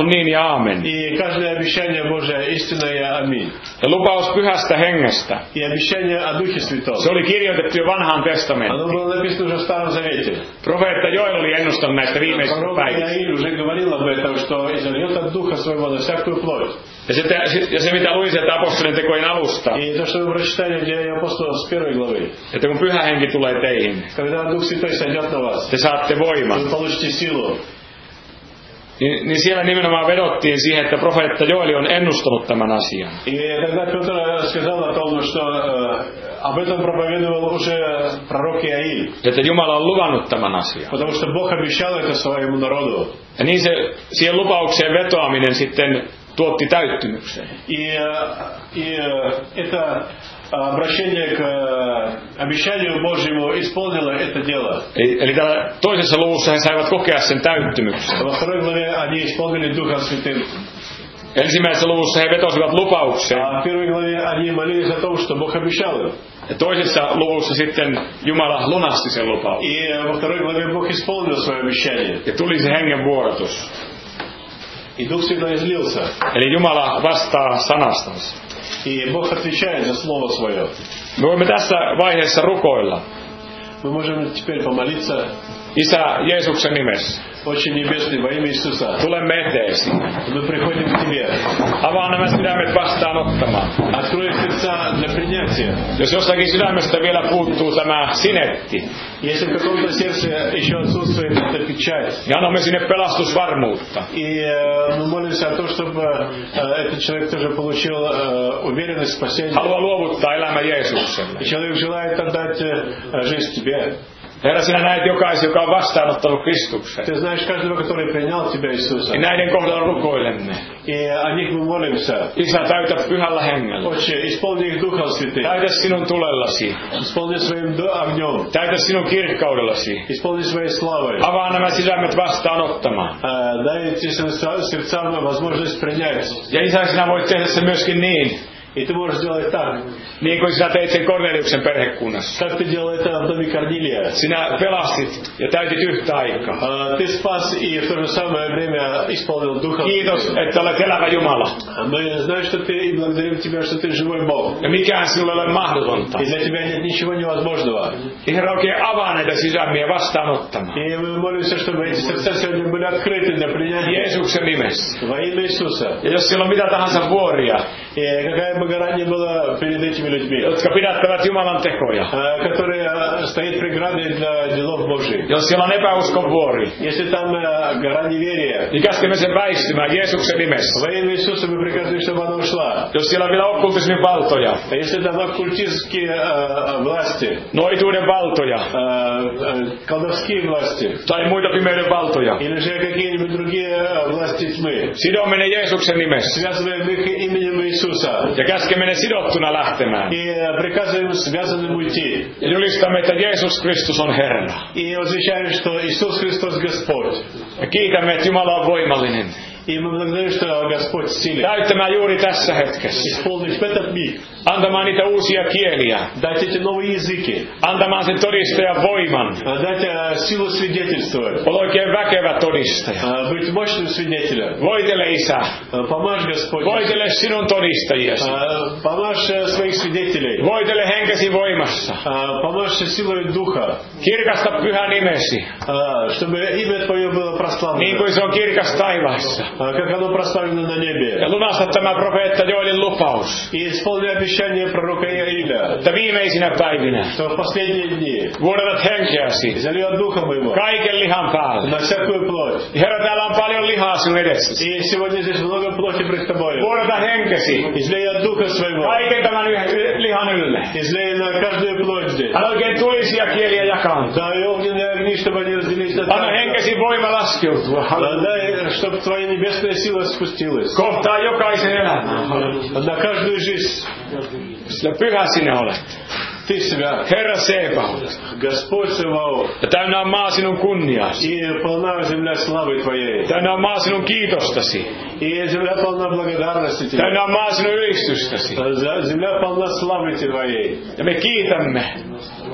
on niin ja aamen. И каждое обещание Божие истинное и аминь. Ja lupaus pyhästä hengestä. И обещание о Духе Святом. Se oli kirjoitettu jo vanhaan testamentiin. Оно было написано уже в Старом Завете. Profeetta Joel oli ennustanut näistä viimeisistä Пророк päivistä. Иаиль уже говорил об этом, что изольет от Духа Своего на всякую плоть. Ja se mitä luin sieltä apostolien tekojen alusta, И то, что вы прочитали в Деяниях апостолов с 1 главы. että kun pyhä henki tulee teihin, Когда Дух Святой сойдет на вас, te saatte voiman. вы получите силу. Niin siellä nimenomaan vedottiin siihen, että profeetta Joeli on ennustanut tämän asian. И тогда Петр сказал о том, что об этом проповедовал уже пророк Иаиль. Että Jumala on luvannut tämän asian. Потому что Бог обещал это своему народу. Ja niin se siihen lupaukseen vetoaminen sitten tuotti täyttymyksen. И это обращение к обещанию Божьему исполнило это дело. Eli täällä toisessa luvussa he saivat kokea sen täyttymyksen. Во второй главе они исполнили Духом Святым. Ensimmäisessä luvussa he vetosivat lupaukseen. А в первой главе они молились о том, что Бог обещал им. Ja toisessa luvussa sitten Jumala lunasti sen lupauksen. И во второй главе Бог исполнил свое обещание. Ja tuli se hengen vuodatus. И Дух Святой излился. Eli Jumala vastaa sanastansa. И Бог отвечает за Слово Свое. Me voimme tässä vaiheessa rukoilla. Мы можем теперь помолиться. Isä Jeesuksen nimessä. Отче Небесный, во имя Иисуса. Tulemme eteesi. Мы приходим к Тебе. Avaa nämä sydämet vastaanottamaan. Открой сердца для принятия. Jos jostakin sydämestä vielä puuttuu tämä sinetti, Если в каком-то сердце еще отсутствует эта печать. ja annamme sinne pelastusvarmuutta. И мы молимся о том, чтобы этот человек тоже получил уверенность в спасении. Haluaa luovuttaa elämä Jeesukselle. И человек желает отдать жизнь Тебе. Herra, sinä näet jokaisen, joka on vastaanottanut Kristuksen. Ты знаешь каждого, который принял Тебя, Иисуса. Ja näiden kohdalla rukoilemme. И о них мы молимся. Isä, täytä pyhällä hengellä. Отче, исполни их Духом Святым. Täytä sinun tulellasi. Исполни своим огнем. Täytä sinun kirkkaudellasi. Исполни своей славой. Avaa nämä sydämet vastaanottamaan. Дай этим сердцам возможность принять. Ja Isä, sinä voit tehdä sen myöskin niin. И ты можешь сделать так. Niin kuin sinä teit sen Korneliuksen perhekunnassa. Как ты делал это в доме Корнилия. Sinä pelastit ja täytit yhtä aikaa. Ты спас и в то же самое время исполнил Духом. Kiitos, että olet elävä Jumala. Мы знаем, что ты, и благодарим Тебя, что ты живой Бог. Ja mikään sinulle ei ole mahdotonta. И для Тебя нет ничего невозможного. Ja Herra, oikein avaa näitä sydämiä vastaanottamaan. И мы молимся, чтобы эти сердца сегодня были открыты для принятия. Jeesuksen nimessä. Во имя Иисуса. Ja jos siellä on mitä tahansa vuoria, И какая бы гора ни была перед этими людьми, jotka pidättävät Jumalan tekoja. которые стоит преградой для делов Божьих. Jos siellä on epäuskon vuori, Если там гора неверия, niin käskemme sen väistymään Jeesuksen nimessä. во имя Иисуса мы приказываем, чтобы она ушла. Jos siellä on vielä okkultismin valtoja, А если там оккультистские власти, noituuden valtoja колдовские власти, tai muita pimeyden valtoja, или же какие-нибудь другие власти тьмы, sidomme ne Jeesuksen nimessä. связываем их именем Иисуса. Ja käskemme ne sidottuna lähtemään. И приказываем связанным уйти. Ja julistamme, että Jeesus Kristus on Herra. И возвещаем, что Иисус Христос Господь. Ja kiitämme, että Jumala on voimallinen. И мы благодарим, что Господь силен. Täyttämään juuri tässä hetkessä. Исполнить в этот миг. Antamaan niitä uusia kieliä. Дать эти новые языки. Antamaan sen todistajan voiman. Дать силу свидетельствовать. Ol oikein väkevä todistaja. Быть mощным свидетелем. Voitele Isä. Помажь, Господь. Voitele sinun todistajiesi. Помажь своих свидетелей. Voitele henkesi voimassa. Помажь силой Духа. Kirkasta pyhä nimesi. Чтобы имя Твое было Niin прославлено. kuin se on kirkas taivaassa. Как оно прославлено на небе. Ja lunasta tämä profeetta Joelin lupaus. И исполни обещание пророка Иаиля. Että viimeisinä päivinä Что в последние дни vuodatat henkeäsi зальет Духа Моего kaiken lihan päälle. на всякую плоть. Herra, täällä on paljon lihaa sinun edessäsi. И сегодня здесь много плоти пред Тобою. Vuodata henkesi Излей от Духа Своего. kaiken tämän lihan ylle. Излей на каждую плоть здесь. Älä oikein tulisia kieliä jakaa. Дай огненные огни, чтобы они разделились на Anna henkesi voima laskeutua. Дай, чтобы Твоя небесная сила спустилась Kohtaa jokaisen elämään. на каждую жизнь. Sillä pyhä sinä olet. Ты свят. Herra Sebaot. Господь Саваоф. Ja täynnä on maa sinun kunniasi. И полна земля славы Твоей. Täynnä on maa sinun kiitostasi. И земля полна благодарности Тебе. Täynnä on maa sinun ylistystäsi. Земля полна славы Твоей. Ja me kiitämme.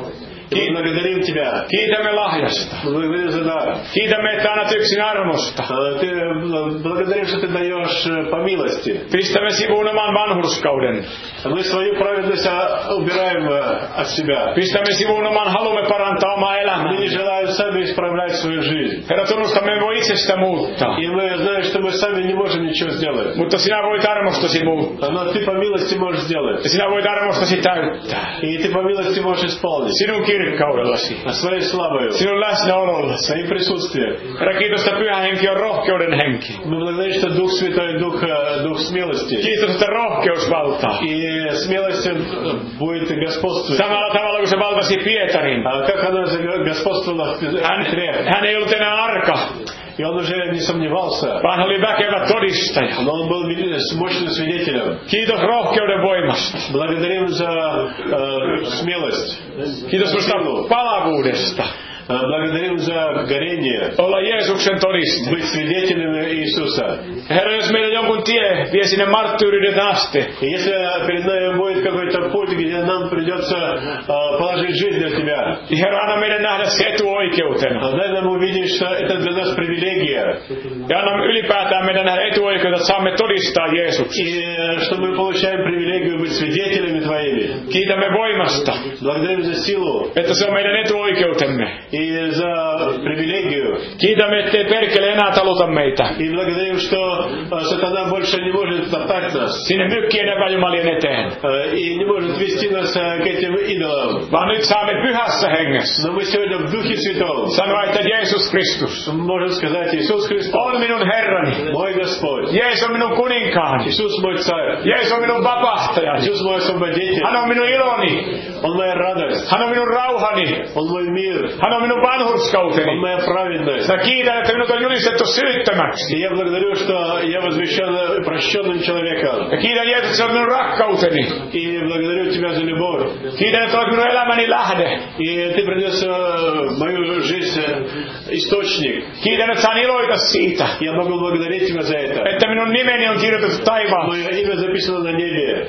Благодарим Тебя. Kiitämme lahjasta. Благодарим за дар. Kiitämme, että annat yksin armosta. Ты благодарим, что Ты даешь по милости. Pistämme sivuun oman vanhurskauden. Мы свою праведность убираем от себя. Pistämme sivuun oman halumme parantaa omaa Мы elämää. не желаем сами исправлять свою жизнь. Herra, tunnustamme, emme voi itsestä muuttaa. И мы знаем, что мы сами не можем ничего сделать. Mutta sinä voit armostasi muuttaa. Но Ты по милости можешь сделать. Ja sinä voit armostasi täyttää. И Ты по милости можешь исполнить. Sinun kirkkaudellasi. Своей славою. Sinun läsnäolollasi. Своим присутствием. Herra, kiitos, että Pyhä Henki on rohkeuden henki. Мы благодарим, что Дух Святой, Дух смелости. Kiitos, että rohkeus valtaa. И смелость будет господствовать. Samalla tavalla kuin se valtasi Pietarin. Как она господствовала в Петре. Hän ei ollut enää arka, И он уже не сомневался. vaan hän oli väkevä todistaja. Но он был мощным свидетелем. Kiitos rohkeuden voimasta. Благодарим за смелость. Kiitos sinusta palavuudesta. Благодарим за горение. Olla Jeesuksen todiste. Быть свидетелями Иисуса. Herra, jos meillä jonkun tie vie sinne marttyyryyden asti, И если перед нами будет какой-то путь, где нам придется положить жизнь для Тебя, niin Herra, anna meidän nähdä se etuoikeutena. дай нам увидеть, что это для нас привилегия. Ja anna ylipäätään meidän nähdä etuoikeutta, että saamme todistaa Jeesuksen. И что мы получаем привилегию быть свидетелями Твоими. Kiitämme voimasta, Благодарим за силу että se on meidän etuoikeutemme. и за привилегию. Kiitämme, ettei perkele enää taluta meitä И благодарим, что сатана больше не может топтать нас. sinne mykkien epäjumalien eteen. И не может вести нас к этим идолам. Vaan nyt saamme pyhässä hengessä Но мы сегодня в Духе Святом sanoa, että Jeesus Kristus можем сказать: Иисус Христос, on minun Herrani. мой Господь. Jeesus on minun kuninkaani. Иисус мой Царь. Jeesus on minun vapahtajani. Иисус мой Освободитель. Hän on minun iloni. Он моя радость. Hän on minun rauhani. Он мой мир. Hän on minun Он vanhurskauteni. моя праведность. Mä kiitän, että minut on julistettu syyttömäksi. И я благодарю, что я возвещен прощенным человеком. Ja kiitän Jeesus, että se on minun rakkauteni. И благодарю Тебя за любовь. Kiitän, että olet minun elämäni lähde. И Ты принес в мою жизнь источник. Kiitän, että saan iloita siitä, Я могу благодарить Тебя за это. että minun nimeni on kirjoitettu taivaalla. Мое имя записано на небе.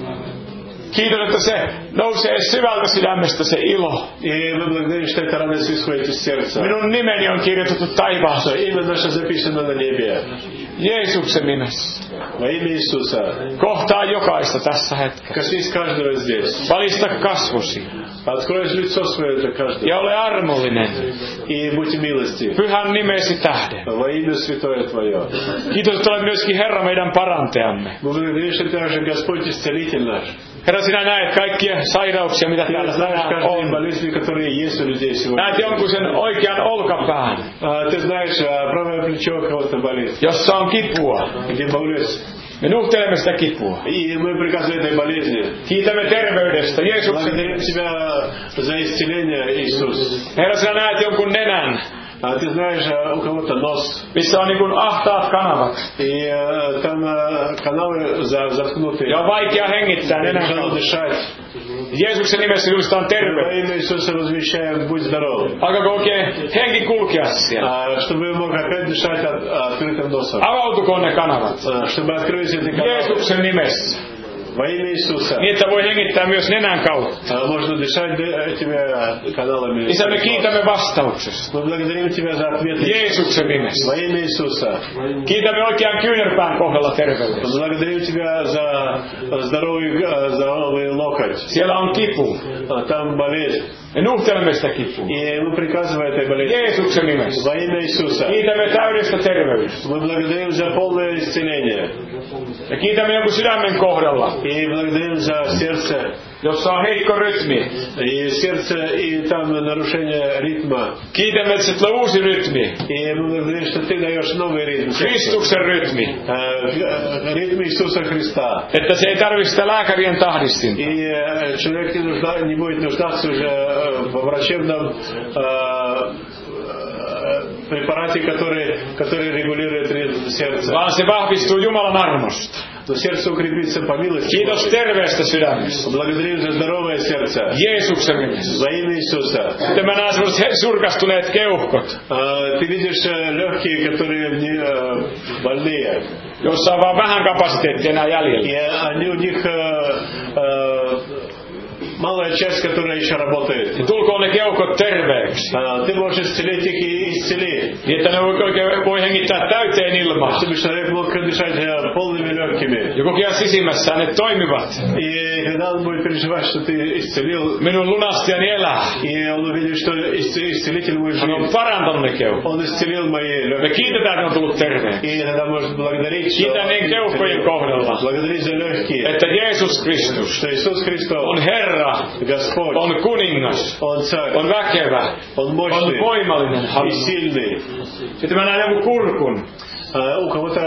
Kiitos, että se nousee syvältä sydämestä se ilo. И мы благодарим, что эта радость исходит из сердца. Minun nimeni on kirjoitettu taivaassa. Что имя наше записано на небе. Jeesuksen nimessä. Во имя Иисуса. Kohtaa jokaista tässä hetkessä. Коснись каждого здесь. Valista kasvosi. Открой лицо свое для каждого. Ja ole armollinen. И будь милостив. Pyhän nimesi tähden. Во имя Святое Твое. Kiitos, että olet myöskin Herra meidän parantajamme. Мы благодарим, что Ты же Господь Исцелитель наш. Herra, sinä näet kaikkia sairauksia, mitä Ты täällä знаешь tänään каждые on. болезни, которые есть у людей сегодня. Näet jonkun sen oikean olkapään, Ты знаешь, правое плечо у кого-то болит. jossa on kipua. Где болезнь. Me nuhtelemme sitä kipua. И мы приказываем этой болезни. Kiitämme terveydestä, Jeesuksen. Благодарим Тебя за исцеление, Иисус. Herra, sinä näet jonkun nenän, Ты знаешь, у кого-то нос. missä on niin kuin ahtaat kanavat. И там каналы заткнуты. Ja on vaikea hengittää nenän Тяжело kautta. дышать. Jeesuksen nimessä julistetaan Во terveyttä. имя Иисуса возвещаем: будь здоров. Alkaako oikein henki kulkea siellä? Чтобы мог опять дышать открытым носом. Avautukoon ne kanavat. Чтобы открылись эти каналы. Jeesuksen nimessä. Во имя Иисуса. Niin, että voi hengittää myös nenän kautta. Можно дышать этими каналами. Isä, me kiitämme vastauksesta. Мы благодарим Тебя за ответы. Jeesuksen nimessä. Во имя Иисуса. Kiitämme oikean kyynärpään kohdalla terveydestä. Благодарим Тебя за здоровый локоть. Siellä on kipu. Там болезнь. Me nuhtelemme sitä kipua. И мы приказываем этой болезни. Jeesuksen nimessä. Во имя Иисуса. Kiitämme täydestä terveydestä. Мы благодарим за полное исцеление. Ja kiitämme jonkun sydämen kohdalla, И благодарим за сердце. jossa on heikko rytmi. И сердце, и там нарушение ритма. Kiitämme, että se tulee uusi rytmi. И мы благодарим, что Ты даешь новый ритм. Kristuksen rytmi. Ритм Иисуса Христа. Että se ei tarvitse sitä lääkärien tahdistinta. И человек не будет нуждаться уже во врачебном препарате, который регулирует ритм сердца. Vaan se vahvistuu Jumalan armosta. Но сердце укрепится по милости. Kiitos terveestä sydämestä. Благодарим за здоровое сердце. Jeesuksen nimessä. Во имя Иисуса. Sitten mä näen sellaiset surkastuneet keuhkot, Ты видишь легкие, которые больные. jossa on vaan vähän kapasiteettia enää jäljellä. И у них малая часть, которая еще работает. niin tulkoon ne keuhkot terveeksi. Ты можешь исцелить их и исцели. Niin että ne voi hengittää täyteen ilmaa. Чтобы человек мог дышать полными легкими. Ja kokea sisimmässään ne toimivat. И когда он будет переживать, что ты исцелил, Minun lunastijani elää. и он увидит, что исцелитель мой Hän on жизнь, parantanut ne keuhkot. он исцелил мои Me легкие. kiitetään, että ne on tullut terveeksi. И тогда может благодарить, что Kiitän niin keuhkojen kohdalla, благодарить за легкие, että Jeesus Kristus что Иисус Христос, on Herra, Господь, on kuningas, Он царь, on väkevä, Он on мощный voimallinen. и sильный. Sitten mä näen joku kurkun. У кого-то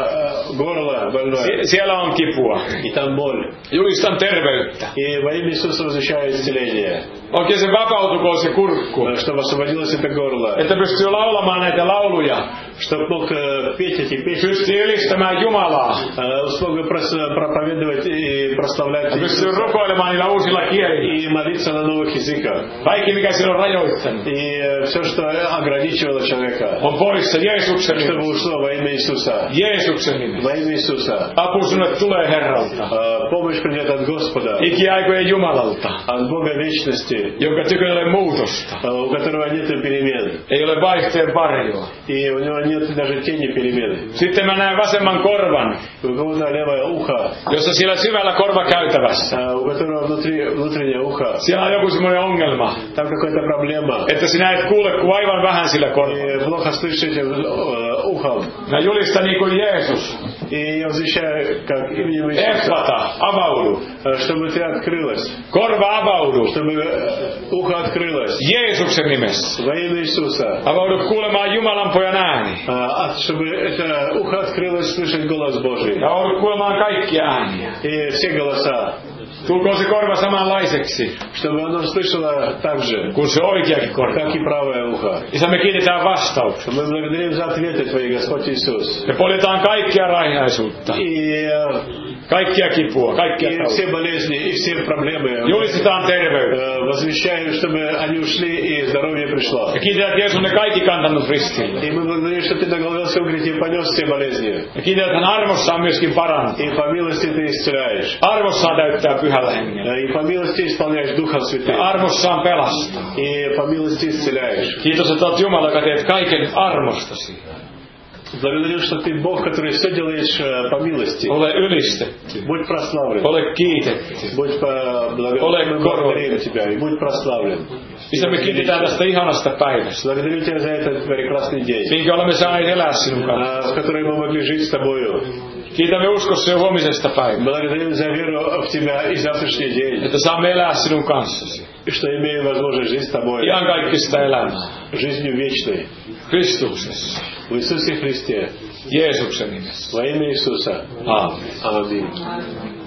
горло больное, Siellä on kipua. и там боль. Julistan terveyttä. И во имя Иисуса возвещаю исцеление, Oikein se vapautukoon se kurkku. чтобы освободилось это горло, Että pystyy laulamaan näitä lauluja. чтобы мог петь эти песни, Pystyy ylistämään Jumalaa. смог проповедовать и прославлять Ja pystyy Иисуса, rukoilemaan niillä uusilla kielillä. и молиться на новых языках. Kaikki mikä sillä on rajoittanut И все, что ограничивало человека, on poissa Jeesuksen чтобы nimessä. ушло во имя Иисуса. Jeesuksen nimessä. Во имя Иисуса. Apu sinulle tulee Herralta. Помощь придет от Господа, Ikiaikojen Jumalalta, от Бога вечности, jonka tykö ei ole muutosta. у которого нет перемен. Ei ole vaihteen varjoa. И у него нет даже тени перемены. Sitten mä näen vasemman korvan, У кого-то левое ухо, jossa siellä syvällä korvakäytävässä. у которого внутреннее ухо. Siellä on joku semmoinen ongelma, Там какая-то проблема. että sinä et kuule kuin aivan vähän sillä korvalla. И плохо слышите ухом. Mä julistan niin kuin Jeesus. И я возвещаю, как именем Иисуса, Efata, avaudu. чтобы ты открылась. Korva avaudu. Чтобы ухо открылось. Jeesuksen nimessä. Во имя Иисуса. Avaudu kuulemaan Jumalan pojan ääni. Чтобы это ухо открылось слышать голос Божий. Ja avaudu kuulemaan kaikkia ääniä. И все голоса. Tulkoon se korva samanlaiseksi Чтобы оно слышало так же, kuin se oikeakin korva. как и правое ухо. Isä, me kiitetään vastauksen. Мы благодарим за ответы Твои, Господь Иисус. Me poljetaan kaikkia raihnaisuutta, И kaikkia kipua, kaikkia все tautia. болезни, и все проблемы Julistetaan terveyttä. возвещаю, чтобы они ушли и здоровье пришло. Ja kiitetään, että Jeesus on ne kaikki kantanut ristille. И мы благодарим, что Ты на голове своем кресте понес все болезни. Ja kiitetään, että hän armossaan myöskin parantaa. И по милости Ты исцеляешь. Armossaan täyttää pyhällä hengellä. И по милости исполняешь Духом Ja Святым. armossaan pelastaa. И по милости исцеляешь. Kiitos, että olet Jumala, joka teet kaiken armostasi. Благодарю, что Ты Бог, который все делаешь по милости. Ole ylistetty. Будь прославлен. Ole kiitetty. Будь Ole благодарим Тебя и будь прославлен. Isä, me kiitetään tästä ihanasta päivästä, Благодарю Тебя за этот прекрасный день, minkä olemme saaneet elää sinun kanssa. в который мы могли жить с Тобою. Kiitämme uskossa jo huomisesta päivästä, Благодарим за веру в Тебя и завтрашний день, että saamme elää sinun kanssasi. и что имеем возможность жить с Тобой Iankaikkista elämää. жизнью вечной. Kristuksessa. В Иисусе Христе. Jeesuksen nimessä. Во имя Иисуса. Aamen. Аминь.